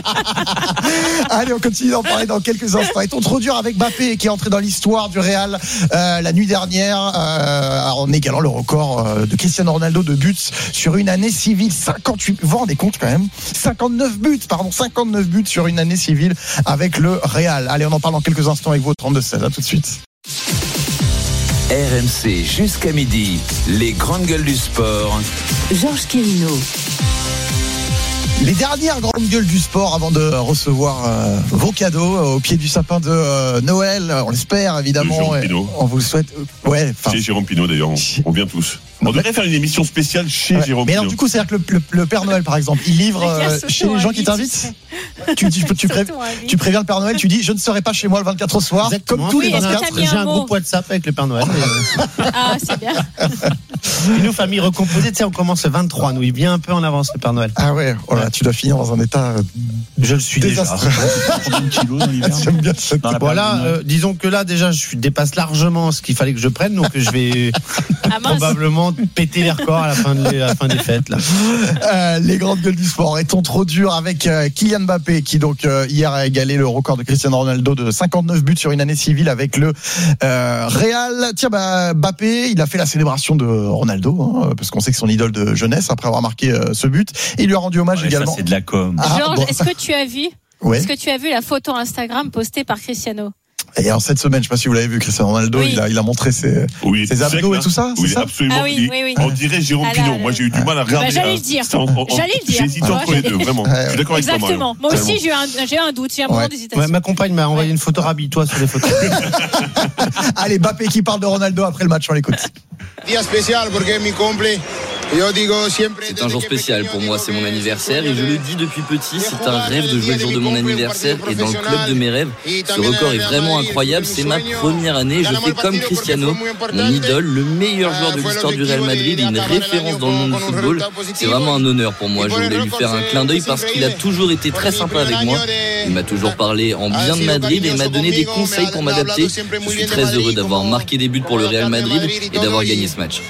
Allez, on continue d'en parler dans quelques instants. Est-on trop dur avec Mbappé, qui est entré dans l'histoire du Real euh, la nuit dernière, euh, en égalant le record euh, de Cristiano Ronaldo de buts sur une année civile, cinquante-huit, vous vous rendez compte quand même, cinquante-neuf buts, pardon, cinquante-neuf buts sur une année civile avec le Real. Allez, on en parle dans quelques instants avec vous au trente-deux seize. À tout de suite. R M C jusqu'à midi, les grandes gueules du sport. Georges Quérino. Les dernières grandes gueules du sport avant de recevoir euh, vos cadeaux au pied du sapin de euh, Noël, on l'espère évidemment. On vous le souhaite. Euh, ouais. Chez Jérôme Pinault d'ailleurs, on, on vient tous. On devrait faire une émission spéciale chez ouais. Jérôme Mais Pinault. alors du coup, c'est-à-dire que le, le, le Père Noël, par exemple, il livre euh, chez les gens qui t'invitent. Tu, tu, tu, pré- tu préviens le Père Noël, tu dis je ne serai pas chez moi le vingt-quatre au soir. Exactement. Comme tous oui, les vingt-quatre. J'ai un, un groupe WhatsApp avec le Père Noël. Ah, c'est bien. Et nous, famille recomposée, tu sais, on commence le vingt-trois. Nous, il vient un peu en avance le Père Noël. Ah ouais, oh là, tu dois finir dans un état. Euh, je le suis désastreux. Déjà. J'aime bien cette voilà, euh, disons que là, déjà, je suis, dépasse largement ce qu'il fallait que je prenne, donc je vais ah, probablement péter les records à la fin, de, à la fin des fêtes. Là. Euh, les grandes gueules du sport. Est-on trop dur avec euh, Kylian Mbappé, qui donc euh, hier a égalé le record de Cristiano Ronaldo de cinquante-neuf buts sur une année civile avec le euh, Real. Tiens, bah, Mbappé, il a fait la célébration de Ronaldo, hein, parce qu'on sait que son idole de jeunesse après avoir marqué euh, ce but, et il lui a rendu hommage ouais, également. Ça, c'est de la com. Ah, Georges, bon. est-ce que tu as vu ouais. Est-ce que tu as vu la photo Instagram postée par Cristiano? Et en cette semaine, je ne sais pas si vous l'avez vu, Cristiano Ronaldo, oui. il, a, il a montré ses, oui, ses abdos sec, et tout ça. Oui, c'est ça absolument. Ah oui, oui, oui. On dirait Jérôme Pinault. Ah, moi, j'ai eu du mal à regarder. Bah, j'allais le dire. En, en, j'allais le dire. J'ai hésité entre les deux, vraiment. Je suis d'accord avec toi. Exactement. Moi aussi, j'ai eu un, j'ai eu un doute, j'ai eu un ouais. moment d'hésitation. Ouais, ma compagne m'a envoyé ouais. une photo, rhabille-toi sur les photos. Allez, Mbappé qui parle de Ronaldo après le match, on l'écoute. Día especial porque es mi cumple C'est un jour spécial pour moi, c'est mon anniversaire et je le dis depuis petit, c'est un rêve de jouer le jour de mon anniversaire et dans le club de mes rêves. Ce record est vraiment incroyable, c'est ma première année, je fais comme Cristiano, mon idole, le meilleur joueur de l'histoire du Real Madrid et une référence dans le monde du football. C'est vraiment un honneur pour moi, je voulais lui faire un clin d'œil parce qu'il a toujours été très sympa avec moi. Il m'a toujours parlé en bien de Madrid et m'a donné des conseils pour m'adapter. Je suis très heureux d'avoir marqué des buts pour le Real Madrid et d'avoir gagné ce match.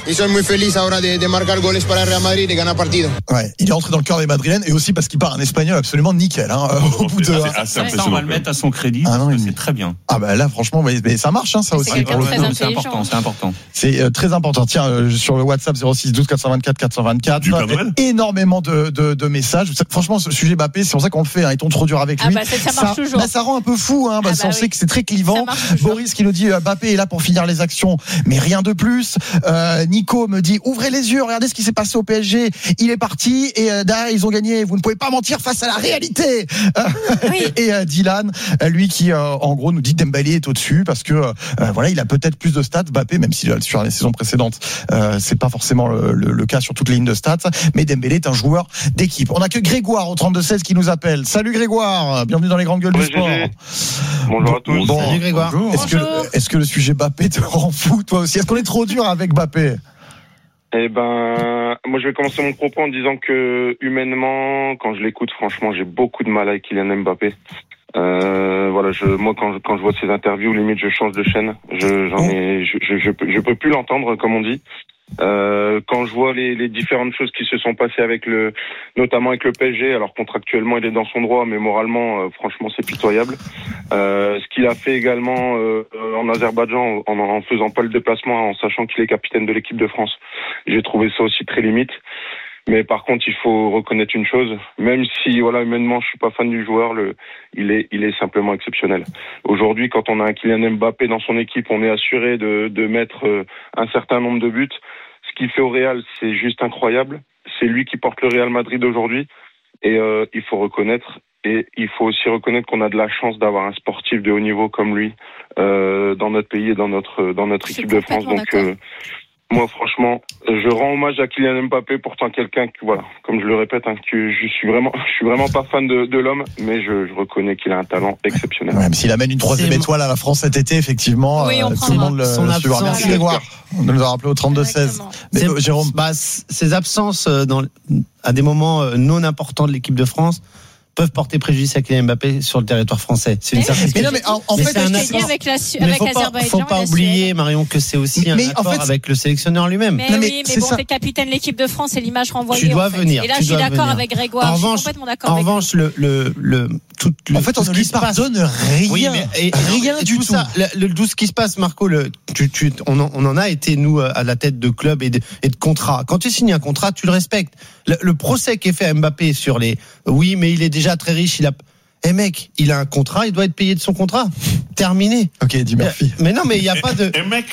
Ouais, il est entré dans le cœur des Madrilènes et aussi parce qu'il parle un espagnol absolument nickel. Hein, au bout de. C'est assez on va le mettre à son crédit. Ah non, c'est très bien. Ah bah là, franchement, mais, mais ça marche, hein, ça aussi. Pour le coup, c'est important, c'est important. C'est euh, très important. Tiens, euh, sur le WhatsApp zéro six douze quatre cent vingt-quatre quatre cent vingt-quatre, énormément de, de, de messages. Franchement, ce sujet Mbappé, c'est pour ça qu'on le fait. Hein, ils sont trop durs avec lui. Ah bah, ça marche ça, toujours. Bah, ça rend un peu fou, hein, parce qu'on ah bah, sait oui. que c'est très clivant. Boris qui nous dit euh, Mbappé est là pour finir les actions, mais rien de plus. Euh, Nico me dit ouvrez les yeux, regardez ce qui s'est passé au P S G. Il est parti et euh, derrière ils ont gagné. Vous ne pouvez pas mentir face à la réalité. Oui. Et euh, Dylan, lui qui euh, en gros nous dit que Dembélé est au-dessus parce que euh, voilà, il a peut-être plus de stats. Mbappé, même si sur les saisons précédentes euh, c'est pas forcément le, le, le cas sur toutes les lignes de stats, mais Dembélé est un joueur d'équipe. On a que Grégoire au trente-deux seize qui nous appelle. Salut Grégoire, bienvenue dans les grandes gueules oui, du sport. Bonjour à tous. Bon, Salut Grégoire. Bonjour. Est-ce que est-ce que le sujet Mbappé te rend fou toi aussi? Est-ce qu'on est trop dur avec Mbappé? Eh ben, moi je vais commencer mon propos en disant que humainement, quand je l'écoute, franchement, j'ai beaucoup de mal avec Kylian Mbappé. Euh, voilà, je, moi quand je, quand je vois ses interviews, limite je change de chaîne. Je, j'en ai, je, je, je, peux, je peux plus l'entendre comme on dit. Euh, quand je vois les, les différentes choses qui se sont passées avec le, notamment avec le P S G, alors contractuellement il est dans son droit, mais moralement, euh, franchement, c'est pitoyable. Euh, ce qu'il a fait également euh, en Azerbaïdjan, en, en faisant pas le déplacement, en sachant qu'il est capitaine de l'équipe de France, j'ai trouvé ça aussi très limite. Mais par contre, il faut reconnaître une chose, même si voilà humainement je suis pas fan du joueur, le, il est, il est simplement exceptionnel. Aujourd'hui, quand on a un Kylian Mbappé dans son équipe, on est assuré de, de mettre un certain nombre de buts. Ce qu'il fait au Real, c'est juste incroyable. C'est lui qui porte le Real Madrid aujourd'hui, et euh, il faut reconnaître. Et il faut aussi reconnaître qu'on a de la chance d'avoir un sportif de haut niveau comme lui euh, dans notre pays et dans notre dans notre équipe de France. Donc euh, moi, franchement, je rends hommage à Kylian Mbappé, pourtant quelqu'un que, voilà, comme je le répète, hein, que je suis vraiment, je suis vraiment pas fan de, de l'homme, mais je, je reconnais qu'il a un talent exceptionnel. Ouais, même s'il amène une troisième c'est étoile à la France cet été, effectivement, oui, euh, tout le monde le suivra. Merci Grégoire de nous avoir rappelé au trente-deux seize. Mais euh, Jérôme, bah, ces absences dans, à des moments non importants de l'équipe de France peuvent porter préjudice à Kylian Mbappé sur le territoire français. C'est une certitude. Mais non, mais en, en mais fait, c'est un accord. Avec la, mais avec faut pas, faut pas oublier, Marion, que c'est aussi un mais accord en fait, avec le sélectionneur lui-même. Mais, non, mais oui, mais bon, t'es capitaine de l'équipe de France et l'image renvoyée. Tu dois en fait. venir. Et là, tu je suis d'accord venir. avec Grégoire. En revanche, je suis complètement d'accord. En avec revanche, le, le, le, tout, le, en fait, on ne lui pardonne rien. Oui, mais et, rien du tout. Ça, le, le, tout ce qui se passe, Marco, le, tu, tu, on, en, on en a été, nous, à la tête de club et de, et de contrat. Quand tu signes un contrat, tu le respectes. Le, le procès qui est fait à Mbappé sur les, oui, mais il est déjà très riche, il a, eh mec, il a un contrat, il doit être payé de son contrat. Terminé. Ok, dis Murphy. Mais non, mais il n'y a pas de. Eh mec.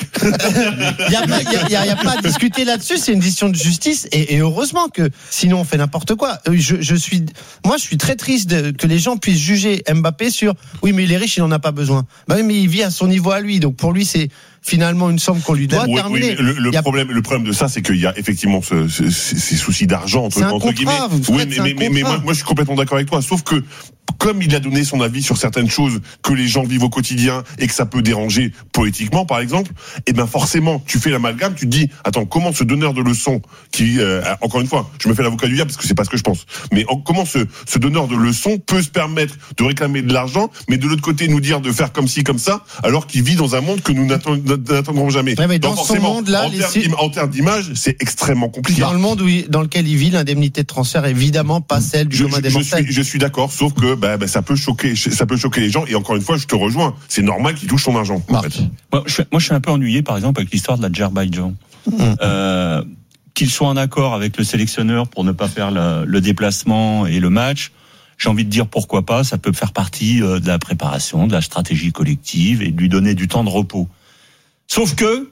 Il n'y a, a, a, a pas à discuter là-dessus. C'est une décision de justice et, et heureusement que sinon on fait n'importe quoi. Je, je suis, moi, je suis très triste de, que les gens puissent juger Mbappé sur. Oui, mais il est riche, il n'en a pas besoin. Bah oui, mais il vit à son niveau à lui. Donc pour lui, c'est finalement une somme qu'on lui doit oui, terminer. Oui, le, le a... problème, le problème de ça, c'est qu'il y a effectivement ce, ce, ces soucis d'argent entre, entre contrat, guillemets. Oui, mais, mais, mais, mais moi, moi, je suis complètement d'accord avec toi. Sauf que comme il a donné son avis sur certaines choses que les gens vivent au quotidien et que ça peut déranger politiquement, par exemple, et ben forcément, tu fais l'amalgame, tu te dis, attends, comment ce donneur de leçons, qui, euh, encore une fois, je me fais l'avocat du diable parce que c'est pas ce que je pense, mais en, comment ce, ce donneur de leçons peut se permettre de réclamer de l'argent, mais de l'autre côté nous dire de faire comme ci, comme ça, alors qu'il vit dans un monde que nous n'attendrons jamais. Ouais, mais dans Donc forcément, ce monde-là, en, les... termes, en termes d'image, c'est extrêmement compliqué. Dans le monde où il, dans lequel il vit, l'indemnité de transfert est évidemment pas celle du commun des mortels. Je suis, je suis d'accord, sauf que bah, bah, ça peut choquer, ça peut choquer les gens. Et encore une fois, je te rejoins. C'est normal qu'il touche son argent. En fait. moi, je, moi, je suis un peu ennuyé, par exemple, avec l'histoire de l'Azerbaïdjan. Mmh. Euh, qu'il soit en accord avec le sélectionneur pour ne pas faire le, le déplacement et le match. J'ai envie de dire pourquoi pas. Ça peut faire partie de la préparation, de la stratégie collective et de lui donner du temps de repos. Sauf que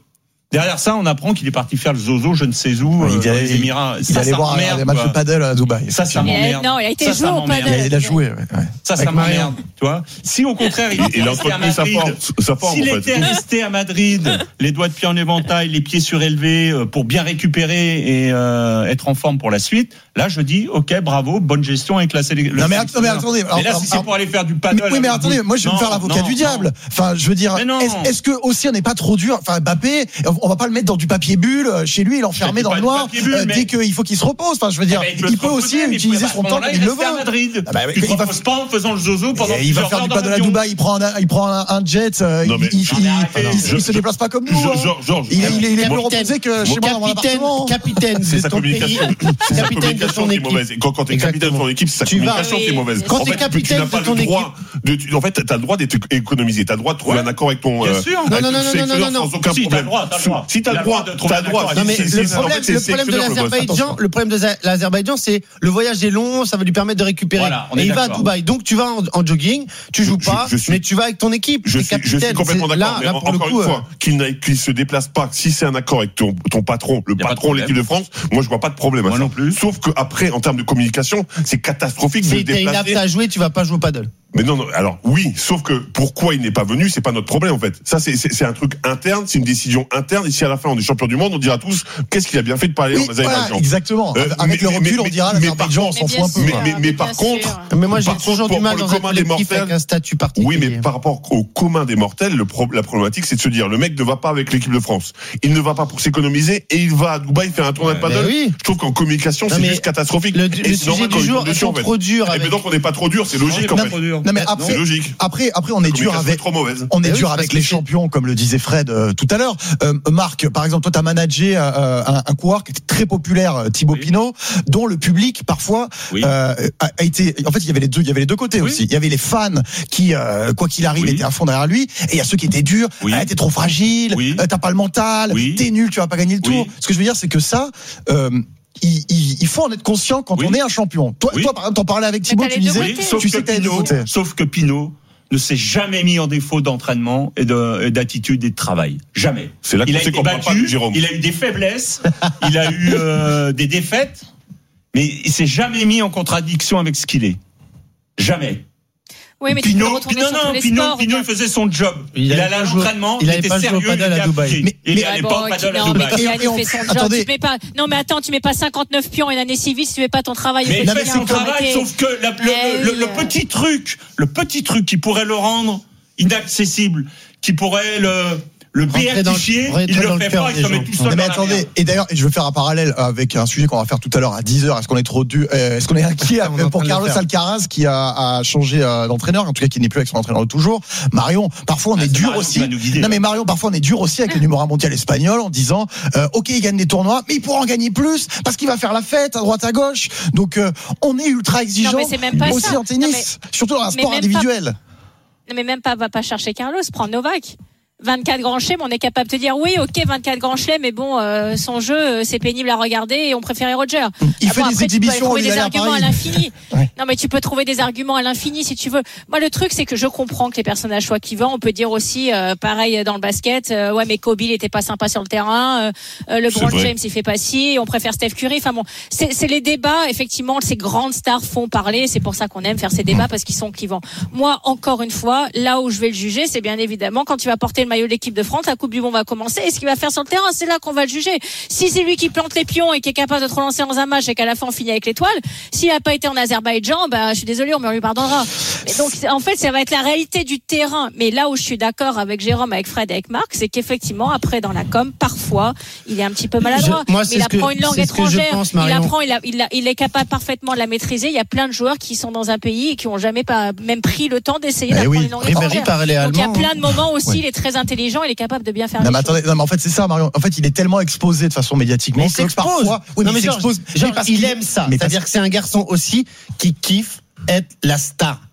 Derrière ça, on apprend qu'il est parti faire le zozo, je ne sais où, il euh, allait, les Émirats. Il ça, allait ça voir m'emmerde, des matchs quoi. de paddle à Dubaï. Ça, ça m'emmerde. Non, il a été ça, joué ça au m'emmerde. paddle. Il a joué. Ouais. Ça, ça Avec m'emmerde. Marion. Tu vois. Si au contraire, il, Il, il a était resté à entretenu sa Madrid, forme, sa forme s'il en était fait. resté à Madrid, les doigts de pied en éventail, les pieds surélevés, euh, pour bien récupérer et euh, être en forme pour la suite, là, je dis, ok, bravo, bonne gestion avec la sélection. Non mais, att- mais attendez. Mais là, alors, si c'est alors, pour aller faire du paddle. Mais, oui, mais avec attendez, vous- moi je vais non, me faire l'avocat non, du diable. non. Enfin, je veux dire, Mais non. est-ce, est-ce que aussi on n'est pas trop dur? Enfin, Mbappé, on va pas le mettre dans du papier bulle chez lui, l'enfermer Je dis dans pas le du noir papier bulle, euh, mais- dès qu'il faut qu'il se repose. Enfin, je veux dire, Ah, mais il peut il se peut reposer, aussi mais utiliser à ce son temps moment-là, comme il il le reste à veut. Madrid. Ah bah, Tu il va- proposes pas en faisant le zozo pendant Et il va plusieurs faire heures du dans paddle à l'avion. Dubaï, il prend un, il prend un, un jet, euh, Non, il, mais- il, Non, mais il- arrêtez, il- je- il se déplace pas comme nous. Georges, hein. Georges, Georges, Il, il est, il est plus Capitaine, reposé que chez moi dans mon capitaine, appartement. capitaine C'est de sa ton pays, communication. C'est sa capitaine de communication ton qui est équipe. mauvaise. Et quand, quand t'es capitaine de ton équipe, c'est sa Tu vas- communication qui est Oui, mauvaise. quand En t'es fait, tu- capitaine tu n'as pas de ton le droit de, tu- en fait, t'as le droit d'être économisé. T'as le droit de trouver Ouais. un accord avec ton, Bien euh, sûr. avec Non, non, ton non, non, sélectionneur non, non, sans aucun Si, t'as le problème. droit, t'as le droit. Si t'as Il le a droit, le droit de trouver t'as un le droit. accord. Non mais Si- si- le si- en problème, fait, c'est le le problème de sélectionneur le boss. l'Azerbaïdjan, le problème de za- l'Azerbaïdjan, c'est le voyage est long, ça va lui permettre de récupérer. Voilà, on est et il va à d'accord. Dubaï, donc tu vas en, en jogging, tu joues Je- pas, je suis- mais tu vas avec ton équipe. Je T'es suis, je suis capitaine. complètement C'est- d'accord. Là, Mais là en- pour le encore coup, une euh, fois, qu'il n'aille- qu'il se déplace pas. Si c'est un accord avec ton, ton patron, le Y a pas de patron de problème. l'équipe de France, moi je vois pas de problème. à Moi ça. non plus. Sauf que après, en termes de communication, c'est catastrophique de c'est le t'es inapte déplacer. à jouer, tu vas pas jouer au paddle. Mais non, non, alors oui, sauf que pourquoi il n'est pas venu, c'est pas notre problème en fait. Ça, c'est, c'est, c'est un truc interne, c'est une décision interne. Et si à la fin on est champion du monde, on dira tous qu'est-ce qu'il a bien fait de parler Oui, en Azerbaïdjan. voilà, exactement. Euh, Avec mais- le recul, mais- on dira mais- mais l'Azerbaïdjan, on par s'en contre- fout un peu. Mais, hein. mais, mais par Bien contre, sûr. Mais moi, j'ai par toujours contre, du mal pour dans le un commun des collectif mortels- avec un statut particulier. oui, mais par rapport au commun des mortels, le pro- la problématique, c'est de se dire le mec ne va pas avec l'équipe de France. Il ne va pas pour s'économiser et il va à Dubaï faire un tournoi de paddle. Ben oui. Je trouve qu'en communication, Non, c'est mais juste catastrophique. Le, Et le c'est sujet normal du qu'on ait une jour condition, est en fait. trop dur. Eh ben avec- donc on n'est pas trop dur, c'est logique en Non, fait. Trop dur. Non mais C'est après, logique. après, après, on est dur Communication avec. trop mauvaise. On est Eh oui, dur parce avec que les c'est- champions, comme le disait Fred euh, tout à l'heure. Euh, Marc, par exemple, toi, tu as managé euh, un, un coureur qui était très populaire, euh, Thibaut Oui. Pinot, dont le public parfois Oui. euh, a, a été. En fait, il y avait les deux, il y avait les deux côtés Oui. aussi. Il y avait les fans qui, euh, quoi qu'il arrive, Oui. étaient à fond derrière lui, et il y a ceux qui étaient durs. Oui. Ah, t'es trop fragile, Oui. euh, t'as pas le mental, Oui. t'es nul, tu vas pas gagner le tour. Oui. Ce que je veux dire, c'est que ça. Euh, il, il, il faut en être conscient quand Oui. on est un champion. Toi, Oui. toi par exemple, t'en parlais avec Mais Thibaut, t'as tu les deux disais, Oui, côtés. sauf tu que sais, t'as les deux Pinot, côtés. sauf que Pinot ne s'est jamais mis en défaut d'entraînement et, de, et d'attitude et de travail. Jamais. C'est là qu'on Il a sait été qu'on parle pas battu, de Jérôme. il a eu des faiblesses, il a eu euh, des défaites, mais il s'est jamais mis en contradiction avec ce qu'il est. Jamais. Oui, mais tu peux Pinot, retourner Pinot, sur non, tous les Pinot, sports. Pinot, il faisait son job. Il Il, avait allait pas à joué- l'entraînement, il il, avait était pas joué au sérieux, il paddle à était Dubaï. appliqué. Mais- il mais- est Ah allé bon, pas au ok, paddle à non, mais Dubaï. il a Et on- fait son job. attendez. Tu te mets pas. Non, mais attends, tu mets pas cinquante-neuf pions une année civile si tu fais pas ton travail. Mais au il non, fait mais quotidien. son c'est travail, Arrêtez. sauf que la- le, Mais le- oui, le euh. petit truc, le petit truc qui pourrait le rendre inaccessible, qui pourrait le, le Rentrer dans le- béatifier, rentrer il dans le le fait cœur pas, il des se met gens. tout Non, seul mais dans la attendez, merde. et d'ailleurs, je veux faire un parallèle avec un sujet qu'on va faire tout à l'heure à dix heures. Est-ce qu'on est trop dur euh, Est-ce qu'on est inquiet On est en pour train de le Carlos faire. Alcaraz qui a, a changé euh, d'entraîneur, en tout cas qui n'est plus avec son entraîneur de toujours. Marion, parfois on Ah, est c'est dur Marion qui aussi. va nous guider, Non mais là. Marion, parfois on est dur aussi avec le numéro un mondial espagnol en disant, euh, ok, il gagne des tournois, mais il pourra en gagner plus parce qu'il va faire la fête à droite à gauche. Donc euh, on est ultra exigeant Non, mais c'est même pas aussi ça. en tennis, Non, mais- surtout dans un mais sport même individuel. Non, mais même pas, va pas chercher Carlos, prends Novak. vingt-quatre grands chelems, on est capable de te dire oui, ok, vingt-quatre grands chelems, mais bon, euh, son jeu, euh, c'est pénible à regarder et on préférait Roger. Il Ah fait bon, des après, tu peux exhibitions au trouver lieu des d'aller à arguments à Paris. l'infini. Ouais. Non, mais tu peux trouver des arguments à l'infini si tu veux. Moi, le truc, c'est que je comprends que les personnages soient clivants. On peut dire aussi, euh, pareil dans le basket, euh, ouais, mais Kobe, il était pas sympa sur le terrain. Euh, euh, le C'est Grand vrai. James, il fait pas ci. On préfère Steph Curry. Enfin bon, c'est, c'est les débats. Effectivement, ces grandes stars font parler. C'est pour ça qu'on aime faire ces débats parce qu'ils sont clivants. Moi, encore une fois, là où je vais le juger, c'est bien évidemment quand tu vas porter le maillot de l'équipe de France, la Coupe du Monde va commencer. Et ce qu'il va faire sur le terrain, c'est là qu'on va le juger. Si c'est lui qui plante les pions et qui est capable de te relancer dans un match et qu'à la fin on finit avec l'étoile, s'il n'a pas été en Azerbaïdjan, bah, je suis désolée, on me lui pardonnera. Mais donc, en fait, ça va être la réalité du terrain. Mais là où je suis d'accord avec Jérôme, avec Fred et avec Marc, c'est qu'effectivement, après, dans la com, parfois, il est un petit peu maladroit. Je- moi, mais c'est il ce que- apprend une langue c'est ce que je étrangère. pense, il Marion. apprend, il, a, il, a, il est capable parfaitement de la maîtriser. Il y a plein de joueurs qui sont dans un pays et qui ont jamais pas, même pris le temps d'essayer Eh d'apprendre oui, une langue Ribéry étrangère. parlait Donc, il y a allemand, plein de moments aussi, Oui. il est très intelligent, il est capable de bien faire Non les mais choses. attendez, non mais en fait c'est ça Marion. En fait il est tellement exposé de façon médiatiquement Mais il que s'expose. parfois, oui, Non, mais mais il Georges, s'expose. Georges, Mais parce il qu'il- aime ça. mais parce- C'est-à-dire que c'est un garçon aussi qui kiffe être la star.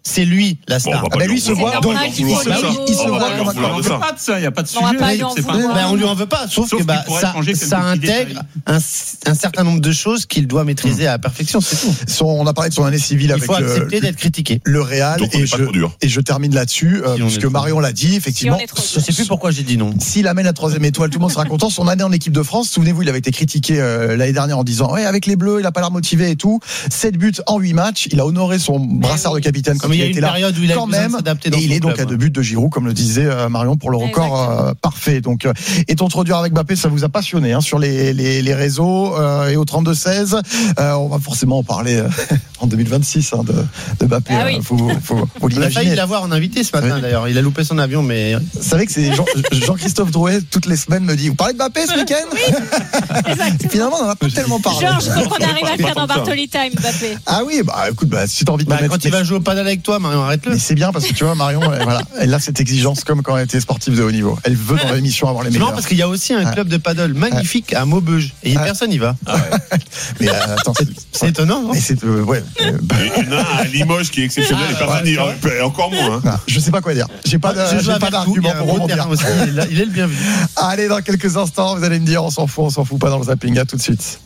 c'est lui la star. Bon, Ah, bah lui, il se voit. Donc, il se il se voit comme un On n'en veut pas de ça, il n'y a pas de sujet. On va pas lui c'est en pas- vouloir. Ben, on lui en veut pas, sauf, Sauf que bah, qu'il pourrait ça, changer quelques ça petits intègre détails. un, un certain nombre de choses qu'il doit maîtriser à la perfection, c'est tout. Son- on a parlé de son année civile Il avec faut le, accepter d'être critiqué. le Real Donc, on et n'est pas je, trop dur. et je termine là-dessus euh, Si on parce est que trop Marion l'a dit effectivement. Si on est trop Je sais plus pourquoi j'ai dit non. S'il amène la troisième étoile, tout le monde sera content. Son année en équipe de France, souvenez-vous, il avait été critiqué euh, l'année dernière en disant ouais, avec les Bleus, il a pas l'air motivé et tout. sept buts en huit matchs, il a honoré son brassard de capitaine quand Mais il y a il une était là. période où il a Quand besoin de même, s'adapter dans et il son est donc club, à deux buts de Giroud, comme le disait euh, Marion, pour le record euh, parfait. Donc, euh, et ton trop dur avec Mbappé, ça vous a passionné hein, sur les, les, les réseaux euh, et au trente-deux seize. Euh, on va forcément en parler euh, en deux mille vingt-six hein, de, de Mbappé. Ah oui. euh, faut, faut, faut On a l'imaginer. failli l'avoir en invité ce matin Oui. d'ailleurs. Il a loupé son avion, mais Vous savez que c'est Jean, Jean-Christophe Drouet, toutes les semaines, me dit vous parlez de Mbappé ce week-end Exactement. Finalement, on n'en a pas tellement parlé. Georges, faut qu'on arrive à le faire dans Pas comme ça. Bartoli Time, Mbappé. Ah oui, bah écoute, bah, si t'as envie de bah, me mettre. quand il va jouer au padel avec toi, Marion, arrête-le. Mais c'est bien parce que tu vois, Marion, elle, voilà, elle a cette exigence comme quand elle était sportive de haut niveau. Elle veut dans l'émission avoir les C'est meilleurs. marrant parce qu'il y a aussi un Ouais. club de paddle magnifique à Maubeuge et Ouais. personne n'y va. Mais euh, attends, c'est, C'est étonnant, non mais c'est euh, ouais. euh, bah, Il y en a un à Limoges qui est exceptionnel et personne n'y et encore moins. Hein. ah, je sais pas quoi dire. J'ai pas de, Je joue j'ai à pas Vertou, il y d'argument a un pour beau rebondir. terrain aussi. Il est là- Il est le bienvenu. Allez, dans quelques instants, vous allez me dire, on s'en fout, on s'en fout pas dans le zapping. À tout de suite.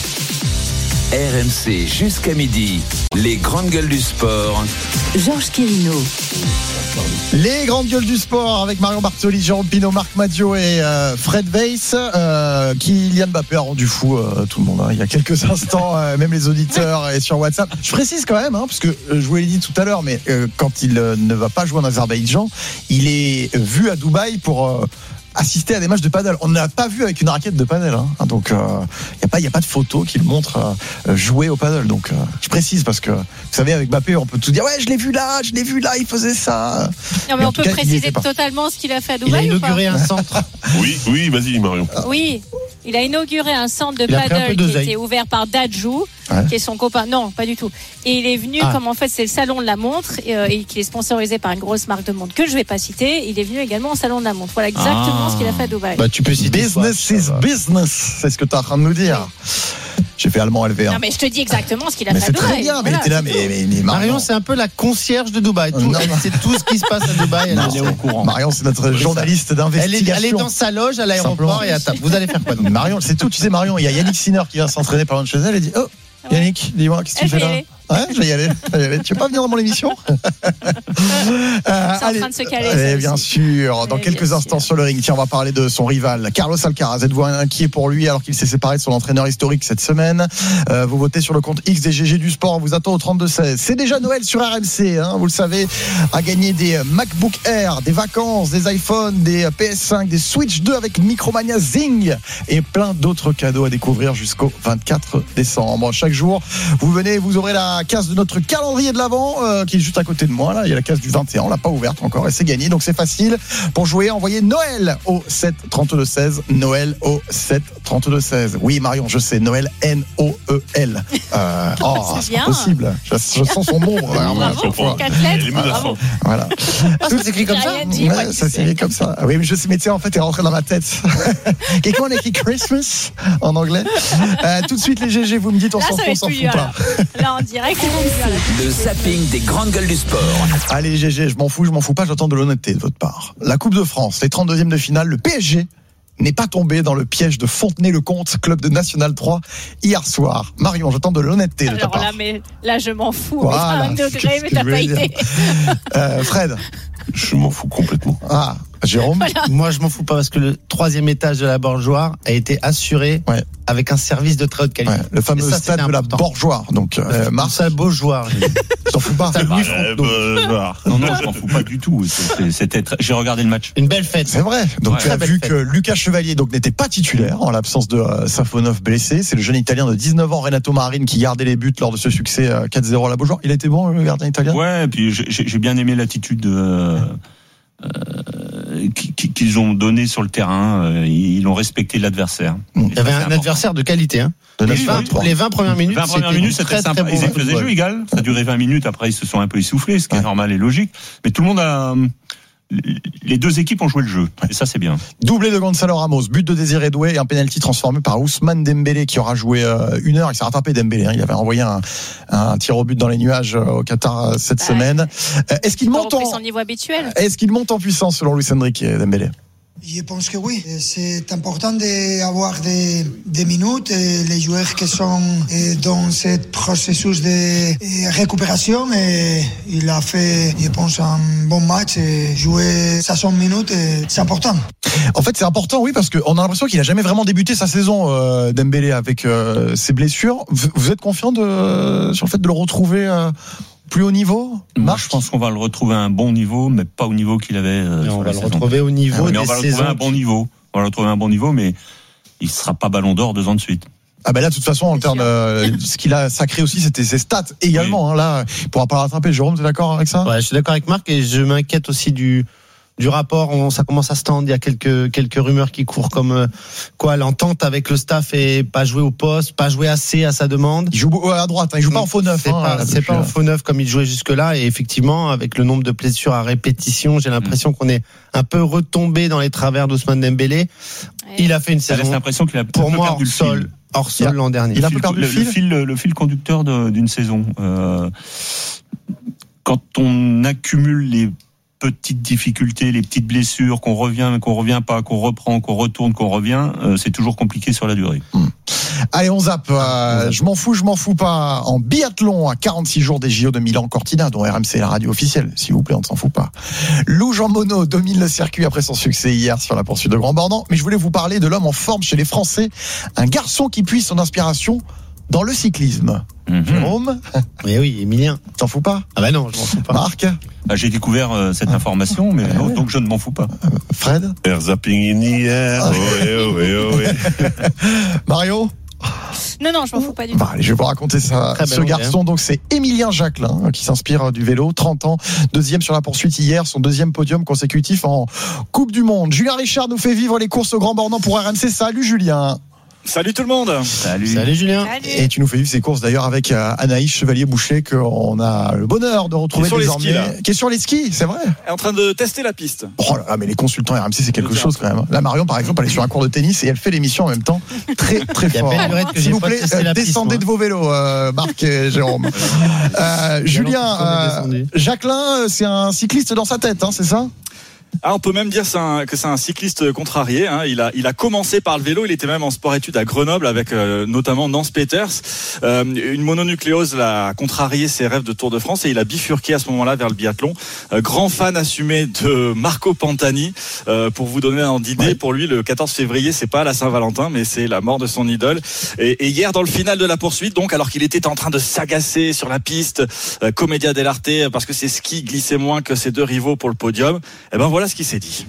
R M C jusqu'à midi, les grandes gueules du sport. Georges Quirino. Les grandes gueules du sport avec Marion Bartoli, Jérôme Pinault, Marc Madio et euh, Fred Weiss. Euh, Kylian Mbappé a rendu fou euh, tout le monde. Hein. Il y a quelques instants, euh, même les auditeurs et sur WhatsApp. Je précise quand même, hein, parce que euh, je vous l'ai dit tout à l'heure, mais euh, quand il euh, ne va pas jouer en Azerbaïdjan, il est vu à Dubaï pour euh, assister à des matchs de paddle. On ne l'a pas vu avec une raquette de paddle. Hein. Donc il euh, n'y a pas, il y a pas de photo qui le montre euh, jouer au paddle. Donc euh, je précise parce que vous savez avec Mbappé, on peut tout dire ouais, je l'ai vu là, je l'ai vu là, il faisait ça. Non, mais Mais en on tout peut cas, il y était préciser pas. totalement ce qu'il a fait à Il a Dubaï ou pas inauguré un centre. Oui, oui, vas-y Marion. Oui, il a inauguré un centre de Il a pris un peu paddle qui d'oseille. était ouvert par Dajou, Ouais. qui est son copain. Non, pas du tout. Et il est venu, Ah. comme en fait c'est le salon de la montre, et, euh, et qu'il est sponsorisé par une grosse marque de montre que je vais pas citer. Il est venu également au salon de la montre. Voilà exactement Ah. ce qu'il a fait à Dubaï. Bah, tu peux citer Business Swatch, is ça va. business, c'est ce que tu es en train de nous dire. J'ai fait allemand L V un. Non, mais je te dis exactement ce qu'il a Mais fait à c'est Dubaï. très bien, mais Voilà, il était là, c'est mais, tout. mais, mais Marion, c'est un peu la concierge de Dubaï. Tout- Non, non. C'est tout ce qui se passe à Dubaï. Elle, Non, est au courant. Marion, c'est notre journaliste Elle est, d'investigation. elle est dans sa loge à l'aéroport Simplement. et à table. Vous allez faire quoi donc Marion, c'est tout. Tu sais, Marion, il y a Yannick Sinner qui vient s'entraîner par loin de chez elle et dit oh, Yannick, dis-moi, qu'est-ce que tu Elle fais va y là aller. Ouais, je vais y aller. je vais y aller. Tu veux pas venir dans mon émission euh, C'est en train de se caler, ça Eh bien aussi. sûr. Dans Eh quelques bien instants sûr. sur le ring, tiens, on va parler de son rival, Carlos Alcaraz. Êtes-vous inquiet pour lui alors qu'il s'est séparé de son entraîneur historique cette semaine? euh, Vous votez sur le compte X des G G du sport. On vous attend au trente-deux seize. C'est déjà Noël sur R M C, hein, vous le savez. À gagner des MacBook Air, des vacances, des iPhones, des P S cinq, des Switch deux avec Micromania Zing et plein d'autres cadeaux à découvrir jusqu'au vingt-quatre décembre. Chaque jour, vous venez, vous ouvrez la case de notre calendrier de l'Avent euh, qui est juste à côté de moi. Là, il y a la case du vingt et un. On l'a pas ouverte encore et c'est gagné. Donc c'est facile pour jouer. Envoyez Noël au sept trente-deux seize. Noël au sept trente-deux seize. Oui, Marion, je sais. Noël N O E L. Euh, oh, C'est c'est bien. pas possible. Je, je sens son nombre. vraiment, à Bravo, chaque fois. quatre lettres. Les menaçants. Bravo. Voilà. Ah, ça s'écrit comme J'ai ça rien dit, moi, Ouais, tu ça sais. s'écrit comme ça. Ah oui, mais je sais, mais tu sais, en fait, est rentré dans ma tête. Quelqu'un a écrit Christmas en anglais. Euh, tout de suite, les G G, vous me dites, on Là, s'en ça fout, va on être s'en plus fout dur. pas. Là, Là, en direct, c'est plus dur, là. Le zapping des grandes gueules du sport. Allez, G G, je m'en fous, je m'en fous pas, j'attends de l'honnêteté de votre part. La Coupe de France, les trente-deuxièmes de finale, le P S G n'est pas tombé dans le piège de Fontenay-le-Comte, club de National trois, hier soir. Marion, j'attends de l'honnêteté de ta Alors part. là, mais là, je m'en fous. Voilà, Un degré, c'est ce mais que t'as je pas voulais dire. été. Euh, Fred, Je m'en fous complètement. ah, Jérôme, Voilà. Moi, je m'en fous pas parce que le troisième étage de la Borgeoire a été assuré Ouais. avec un service de très haute qualité. ouais, le fameux Et ça, stade c'était de la important. Borgeoire. Donc, euh, Mars, Marcel Beaujoire. t'en fous pas. Ça, Louis Euh, Fontenot. bah, bah. Non, non, je m'en fous pas du tout. C'est- C'était très- J'ai regardé le match. Une belle fête. C'est vrai. Donc Ouais. tu as Très belle vu fête. que Lucas Chevalier donc n'était pas titulaire en l'absence de euh, Safonov blessé. C'est le jeune Italien de dix-neuf ans, Renato Marin, qui gardait les buts lors de ce succès euh, quatre zéro à la Beaujoire. Il a été bon, le gardien italien. Ouais, et puis j'ai j'ai bien aimé l'attitude de, euh, qui- qui- qu'ils ont donnée sur le terrain. Euh, Ils ont respecté l'adversaire. Mm. Il y avait un adversaire de qualité. Hein. De Les neuf vingt, vingt-trois. les vingt premières minutes, vingt premières c'était minutes, du c'était très, sympa. très bon Ils faisaient football. jeu égal. Ça a duré vingt minutes. Après, ils se sont un peu essoufflés, ce qui est normal et logique. Mais tout le monde a. les deux équipes ont joué le jeu. Et ça, c'est bien. Doublé de Gonzalo Ramos, but de Désiré Doué et un penalty transformé par Ousmane Dembélé qui aura joué euh, une heure. Il s'est rattrapé Dembélé. Hein. Il avait envoyé un, un tir au but dans les nuages euh, au Qatar cette ah, semaine. Euh, est-ce qu'il monte en son niveau habituel Est-ce qu'il monte en puissance selon Luis Enrique Dembélé? Je pense que oui. C'est important d'avoir des, des minutes et les joueurs qui sont dans ce processus de récupération. Et il a fait, je pense, un bon match et jouer soixante minutes, c'est important. En fait, c'est important, oui, parce qu'on a l'impression qu'il n'a jamais vraiment débuté sa saison, euh, Dembélé, avec euh, ses blessures. Vous, vous êtes confiant de, sur le fait de le retrouver euh, plus haut niveau? Moi, je pense qu'on va le retrouver à un bon niveau, mais pas au niveau qu'il avait. Euh, on va le retrouver au niveau mais des on va le retrouver à un bon niveau. On va le retrouver à un bon niveau, mais il sera pas Ballon d'Or deux ans de suite. Ah ben là, de toute façon, en termes, euh, ce qu'il a sacré aussi, c'était ses stats également. Oui. Hein, là, il pourra pas le rattraper. Jérôme, t'es d'accord avec ça? Ouais, je suis d'accord avec Marc et je m'inquiète aussi du. Du rapport, on, ça commence à se tendre. Il y a quelques quelques rumeurs qui courent comme euh, quoi l'entente avec le staff et pas jouer au poste, pas jouer assez à sa demande. Il joue à droite, hein, il joue pas en faux neuf. C'est hein, pas, c'est pas en faux neuf comme il jouait jusque là. Et effectivement, avec le nombre de blessures à répétition, j'ai l'impression mmh. qu'on est un peu retombé dans les travers d'Ousmane Dembélé. Ouais. Il a fait une ça saison. J'ai l'impression qu'il a pour moi hors sol, hors sol l'an dernier. Il a un peu perdu le, le fil. Le fil, le fil conducteur de, d'une saison. Euh, quand on accumule les petites difficultés, les petites blessures, qu'on revient, qu'on revient pas, qu'on reprend, qu'on retourne, qu'on revient, euh, c'est toujours compliqué sur la durée. Mmh. Allez, on zappe. Euh, je m'en fous, je m'en fous pas. En biathlon, à quarante-six jours des J O de Milan-Cortina, dont R M C est la radio officielle, s'il vous plaît, on ne s'en fout pas. Lou Jean Monod domine le circuit après son succès hier sur la poursuite de Grand Bornand. Mais je voulais vous parler de l'homme en forme chez les Français, un garçon qui puise son inspiration dans le cyclisme. Mmh. Jérôme? Oui, oui, Emilien. T'en fous pas? Ah bah non, je m'en fous pas. Marc? Ah, j'ai découvert euh, cette information, mais ah, ouais. donc je ne m'en fous pas. Euh, Fred? Air zapping in the air. Oh, oh, oh, oh. Mario? Non, non, je m'en fous pas du tout. Bah, allez, je vais vous raconter ça. Très Ce bien, garçon, bien. donc, c'est Émilien Jacquelin, qui s'inspire du vélo, trente ans, deuxième sur la poursuite hier, son deuxième podium consécutif en Coupe du Monde. Julien Richard nous fait vivre les courses au Grand Bornand pour R M C. Salut Julien. Salut tout le monde. Salut. Salut Julien. Salut. Et tu nous fais vivre ces courses d'ailleurs avec euh, Anaïs Chevalier-Boucher qu'on a le bonheur de retrouver qui est désormais. sur les skis, là. Qui est sur les skis, c'est vrai. Elle est en train de tester la piste. Oh là là, mais les consultants R M C c'est quelque chose quand même. Là Marion par exemple elle est sur un cours de tennis et elle fait l'émission en même temps. Très très fort. S'il vous plaît, euh, descendez de vos vélos, euh, Marc et Jérôme. euh, Julien, euh, Jacquelin, c'est un cycliste dans sa tête, hein, c'est ça? Ah, on peut même dire c'est un, que c'est un cycliste contrarié. Hein. Il a, il a commencé par le vélo. Il était même en sport-études à Grenoble avec euh, notamment Nance Peters. Euh, une mononucléose l'a contrarié ses rêves de Tour de France et il a bifurqué à ce moment-là vers le biathlon. Euh, grand fan assumé de Marco Pantani. Euh, pour vous donner un idée, ouais. Pour lui, le quatorze février, c'est pas la Saint-Valentin, mais c'est la mort de son idole. Et, et hier, dans le final de la poursuite, donc, alors qu'il était en train de s'agacer sur la piste, euh, Commedia dell'arte, parce que ses skis glissaient moins que ses deux rivaux pour le podium, et ben voilà ce qu'il s'est dit.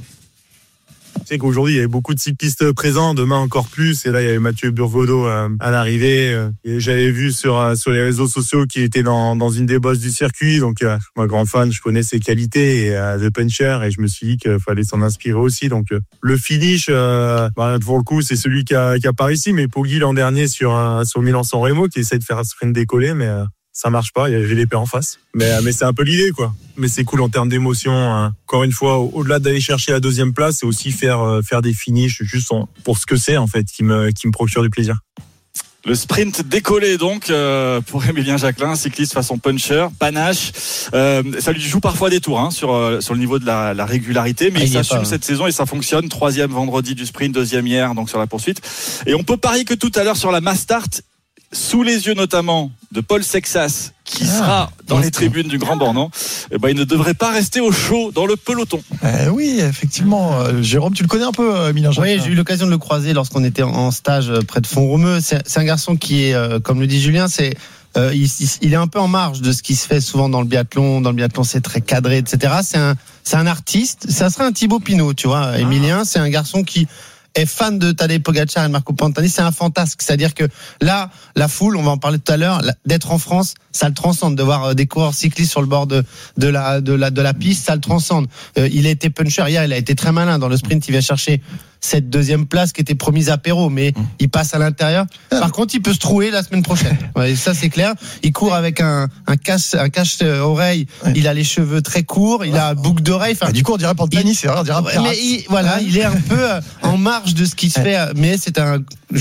Je sais qu'aujourd'hui il y avait beaucoup de cyclistes présents, demain encore plus, et là il y avait Mathieu Burgodeau euh, à l'arrivée, euh, et j'avais vu sur euh, sur les réseaux sociaux qu'il était dans dans une des bosses du circuit, donc euh, moi grand fan, je connais ses qualités et euh, The Puncher, et je me suis dit qu'il fallait s'en inspirer aussi, donc euh, le finish euh, bah, pour le coup c'est celui qui a qui a pas réussi, mais Poggi l'an dernier sur un, sur Milan-San Remo qui essaie de faire un sprint décollé, mais euh, ça marche pas, il y avait l'épée en face. Mais, mais c'est un peu l'idée, quoi. Mais c'est cool en termes d'émotion. Hein. Encore une fois, au-delà d'aller chercher la deuxième place, c'est aussi faire, faire des finishes juste en, pour ce que c'est, en fait, qui me, qui me procure du plaisir. Le sprint décollé donc euh, pour Émilien Jacquelin, cycliste façon puncher, panache. Euh, ça lui joue parfois des tours hein, sur euh, sur le niveau de la, la régularité, mais ah, il, il s'assume pas, cette hein. saison et ça fonctionne. Troisième vendredi du sprint, deuxième hier donc sur la poursuite. Et on peut parier que tout à l'heure sur la Mass Start, sous les yeux notamment de Paul Sexas, qui ah, sera dans les tribunes du Grand Bornand, eh ben, il ne devrait pas rester au chaud dans le peloton. Euh, oui, effectivement. Euh, Jérôme, tu le connais un peu, Émilien Jacquelin? Oui, j'ai eu l'occasion de le croiser lorsqu'on était en stage près de Font-Romeu. C'est, c'est un garçon qui est, euh, comme le dit Julien, c'est euh, il, il est un peu en marge de ce qui se fait souvent dans le biathlon. Dans le biathlon, c'est très cadré, et cetera. C'est un, c'est un artiste. Ça serait un Thibaut Pinot, tu vois. Émilien, ah. c'est un garçon qui est fan de Tadej Pogacar et de Marco Pantani, c'est un fantasque. C'est-à-dire que là, la foule, on va en parler tout à l'heure, d'être en France, ça le transcende. De voir des coureurs cyclistes sur le bord de, de la de la de la piste, ça le transcende. Euh, il a été puncher hier, il a été très malin dans le sprint. Il vient chercher cette deuxième place qui était promise à Perrault, mais mmh. il passe à l'intérieur. Par contre, il peut se trouer la semaine prochaine. Ouais, ça c'est clair. Il court avec un un cache un cache oreille. Ouais. Il a les cheveux très courts. Il ouais. a un boucle d'oreille. Enfin, bah, du coup, on dirait pour le tennis, c'est vrai, on dirait un pirate. Mais il, voilà, il est un peu en marge de ce qui se fait. Mais c'est un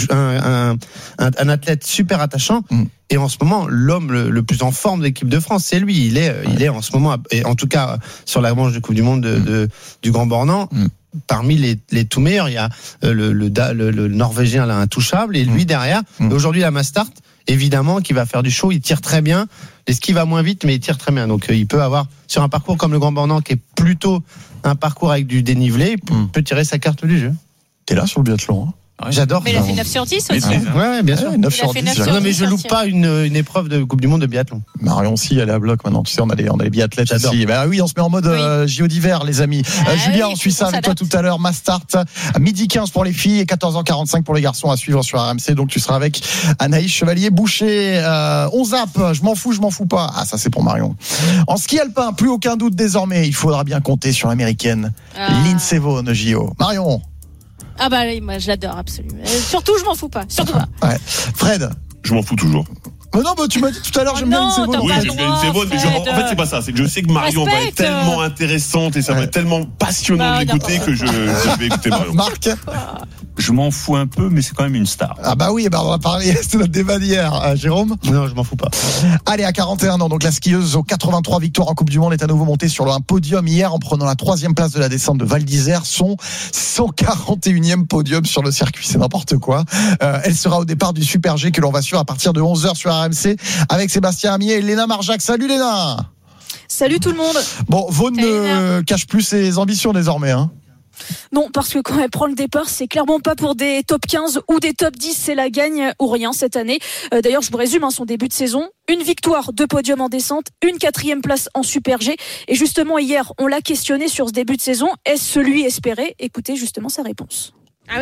un un, un athlète super attachant. Mmh. Et en ce moment, l'homme le, le plus en forme de l'équipe de France, c'est lui. Il est, ouais. il est en ce moment, et en tout cas sur la manche de Coupe du Monde de, mmh. de, du Grand Bornand. Mmh. Parmi les, les tout meilleurs, il y a le, le, le, le Norvégien là, intouchable, et lui derrière. Mmh. Aujourd'hui, la Mastart, évidemment, qui va faire du show, il tire très bien. Les skis va moins vite, mais il tire très bien. Donc, euh, il peut avoir, sur un parcours comme le Grand Bornand, qui est plutôt un parcours avec du dénivelé, il mmh. peut tirer sa carte du jeu. T'es là sur le biathlon, hein? J'adore. Mais il a fait neuf sur dix aussi. Ouais, ouais, bien sûr. Ouais, neuf sur dix. Non, mais je loupe pas une, une épreuve de Coupe du Monde de biathlon. Marion aussi, elle est à bloc maintenant. Tu sais, on a les, on a les biathlètes aussi. Bah oui, on se met en mode oui. euh, J O d'hiver, les amis. Ah, euh, Julien, oui, on suit ça avec toi tout à l'heure. Mastart, à midi quinze pour les filles et quatorze heures quarante-cinq pour les garçons à suivre sur R M C. Donc, tu seras avec Anaïs Chevalier-Boucher. Euh, on zappe. Je m'en fous, je m'en fous pas. Ah, ça, c'est pour Marion. En ski alpin, plus aucun doute désormais. Il faudra bien compter sur l'américaine ah. Lindsey Vonn, J O. Marion. Ah bah moi je l'adore absolument. Euh, surtout je m'en fous pas. Surtout pas. Ouais. Fred. Je m'en fous toujours. Mais non, bah, tu m'as dit tout à l'heure, oh j'aime bien Lindsey Vonn. Oui, j'aime bien Lindsey Vonn, mais je, en fait, c'est pas ça. C'est que je sais que Marion va être tellement intéressante et ça va être tellement passionnant bah, de l'écouter que je, je vais écouter Marion. Marc. Je m'en fous un peu, mais c'est quand même une star. Ah bah oui, bah on va parler de notre débat d'hier. Euh, Jérôme ? Non, je m'en fous pas. Allez, à quarante et un ans, donc la skieuse aux quatre-vingt-trois victoires en Coupe du Monde est à nouveau montée sur un podium hier en prenant la troisième place de la descente de Val d'Isère, son cent quarante et unième podium sur le circuit, c'est n'importe quoi. Euh, elle sera au départ du Super G que l'on va suivre à partir de onze heures sur R M C avec Sébastien Amier et Léna Marjac. Salut Léna. Salut tout le monde. Bon, Vonn ne cache plus ses ambitions désormais, hein. Non, parce que quand elle prend le départ, c'est clairement pas pour des top quinze ou des top dix, c'est la gagne ou rien cette année. Euh, d'ailleurs, je vous résume hein, son début de saison. Une victoire, deux podiums en descente, une quatrième place en Super G. Et justement, hier, on l'a questionné sur ce début de saison. Est-ce celui espéré ? Écoutez justement sa réponse.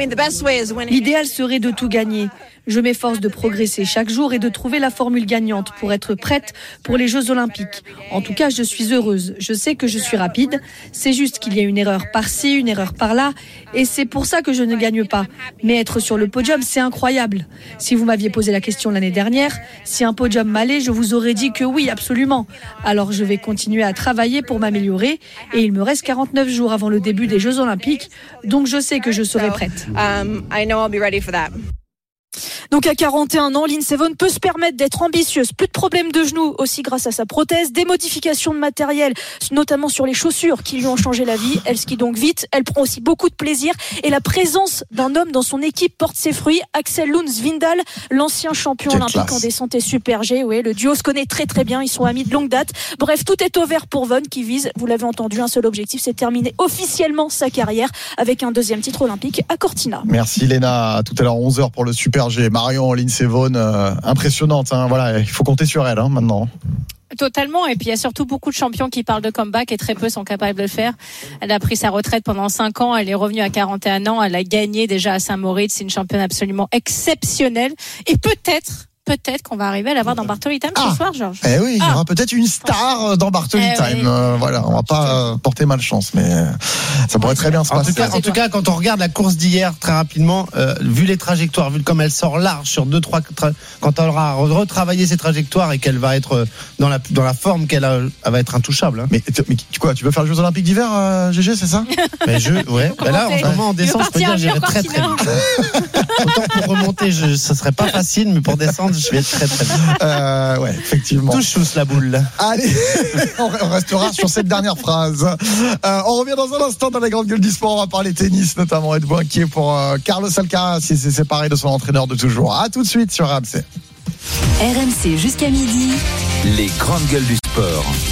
L'idéal serait de tout gagner. Je m'efforce de progresser chaque jour et de trouver la formule gagnante pour être prête pour les Jeux Olympiques. En tout cas, je suis heureuse. Je sais que je suis rapide. C'est juste qu'il y a une erreur par-ci, une erreur par-là. Et c'est pour ça que je ne gagne pas. Mais être sur le podium, c'est incroyable. Si vous m'aviez posé la question l'année dernière, si un podium m'allait, je vous aurais dit que oui, absolument. Alors je vais continuer à travailler pour m'améliorer. Et il me reste quarante-neuf jours avant le début des Jeux Olympiques. Donc je sais que je serai prête. Um, I know I'll be ready for that. Donc à quarante et un ans, Lindsey Vonn peut se permettre d'être ambitieuse. Plus de problèmes de genoux aussi grâce à sa prothèse. Des modifications de matériel, notamment sur les chaussures qui lui ont changé la vie. Elle skie donc vite, elle prend aussi beaucoup de plaisir. Et la présence d'un homme dans son équipe porte ses fruits. Axel Lund-Svindal, l'ancien champion Quelle olympique classe. en descente et Super G. Oui, le duo se connaît très très bien, ils sont amis de longue date. Bref, tout est au vert pour Vonn qui vise, vous l'avez entendu, un seul objectif, c'est terminer officiellement sa carrière avec un deuxième titre olympique à Cortina. Merci Léna. À tout à l'heure onze heures pour le Super G. Marion, Lindsey Vonn, euh, impressionnante. Hein, voilà, il faut compter sur elle hein, maintenant. Totalement, et puis il y a surtout beaucoup de champions qui parlent de comeback et très peu sont capables de le faire. Elle a pris sa retraite pendant cinq ans, elle est revenue à quarante et un ans, elle a gagné déjà à Saint-Moritz, c'est une championne absolument exceptionnelle et peut-être Peut-être qu'on va arriver à la voir dans Bartoli Time ah, ce soir, Georges. Eh oui, il y ah. aura peut-être une star dans Bartoli eh Time. Oui. Euh, voilà, on va pas euh, porter malchance, mais euh, ça pourrait très bien se en passer. Tout cas, en tout cas, quand on regarde la course d'hier, très rapidement, euh, vu les trajectoires, vu comme elle sort large sur deux, trois, tra- quand elle aura retravaillé ses trajectoires et qu'elle va être dans la dans la forme qu'elle a, elle va être intouchable. Hein. Mais, mais quoi, tu veux faire les Jeux Olympiques d'hiver, euh, G G, c'est ça? Mais je, ouais. Ben là, en ce moment, en descente, je peux dire, j'irai très très vite. Autant pour remonter, je, ce serait pas facile, mais pour descendre, je vais être très très vite. Euh, ouais, effectivement. Touche tous la boule. Allez, on restera sur cette dernière phrase. Euh, on revient dans un instant dans la grande gueule du sport. On va parler tennis, notamment. Êtes-vous inquiet pour euh, Carlos Alcaraz si c'est séparé de son entraîneur de toujours? À tout de suite sur R M C. R M C jusqu'à midi. Les grandes gueules du sport.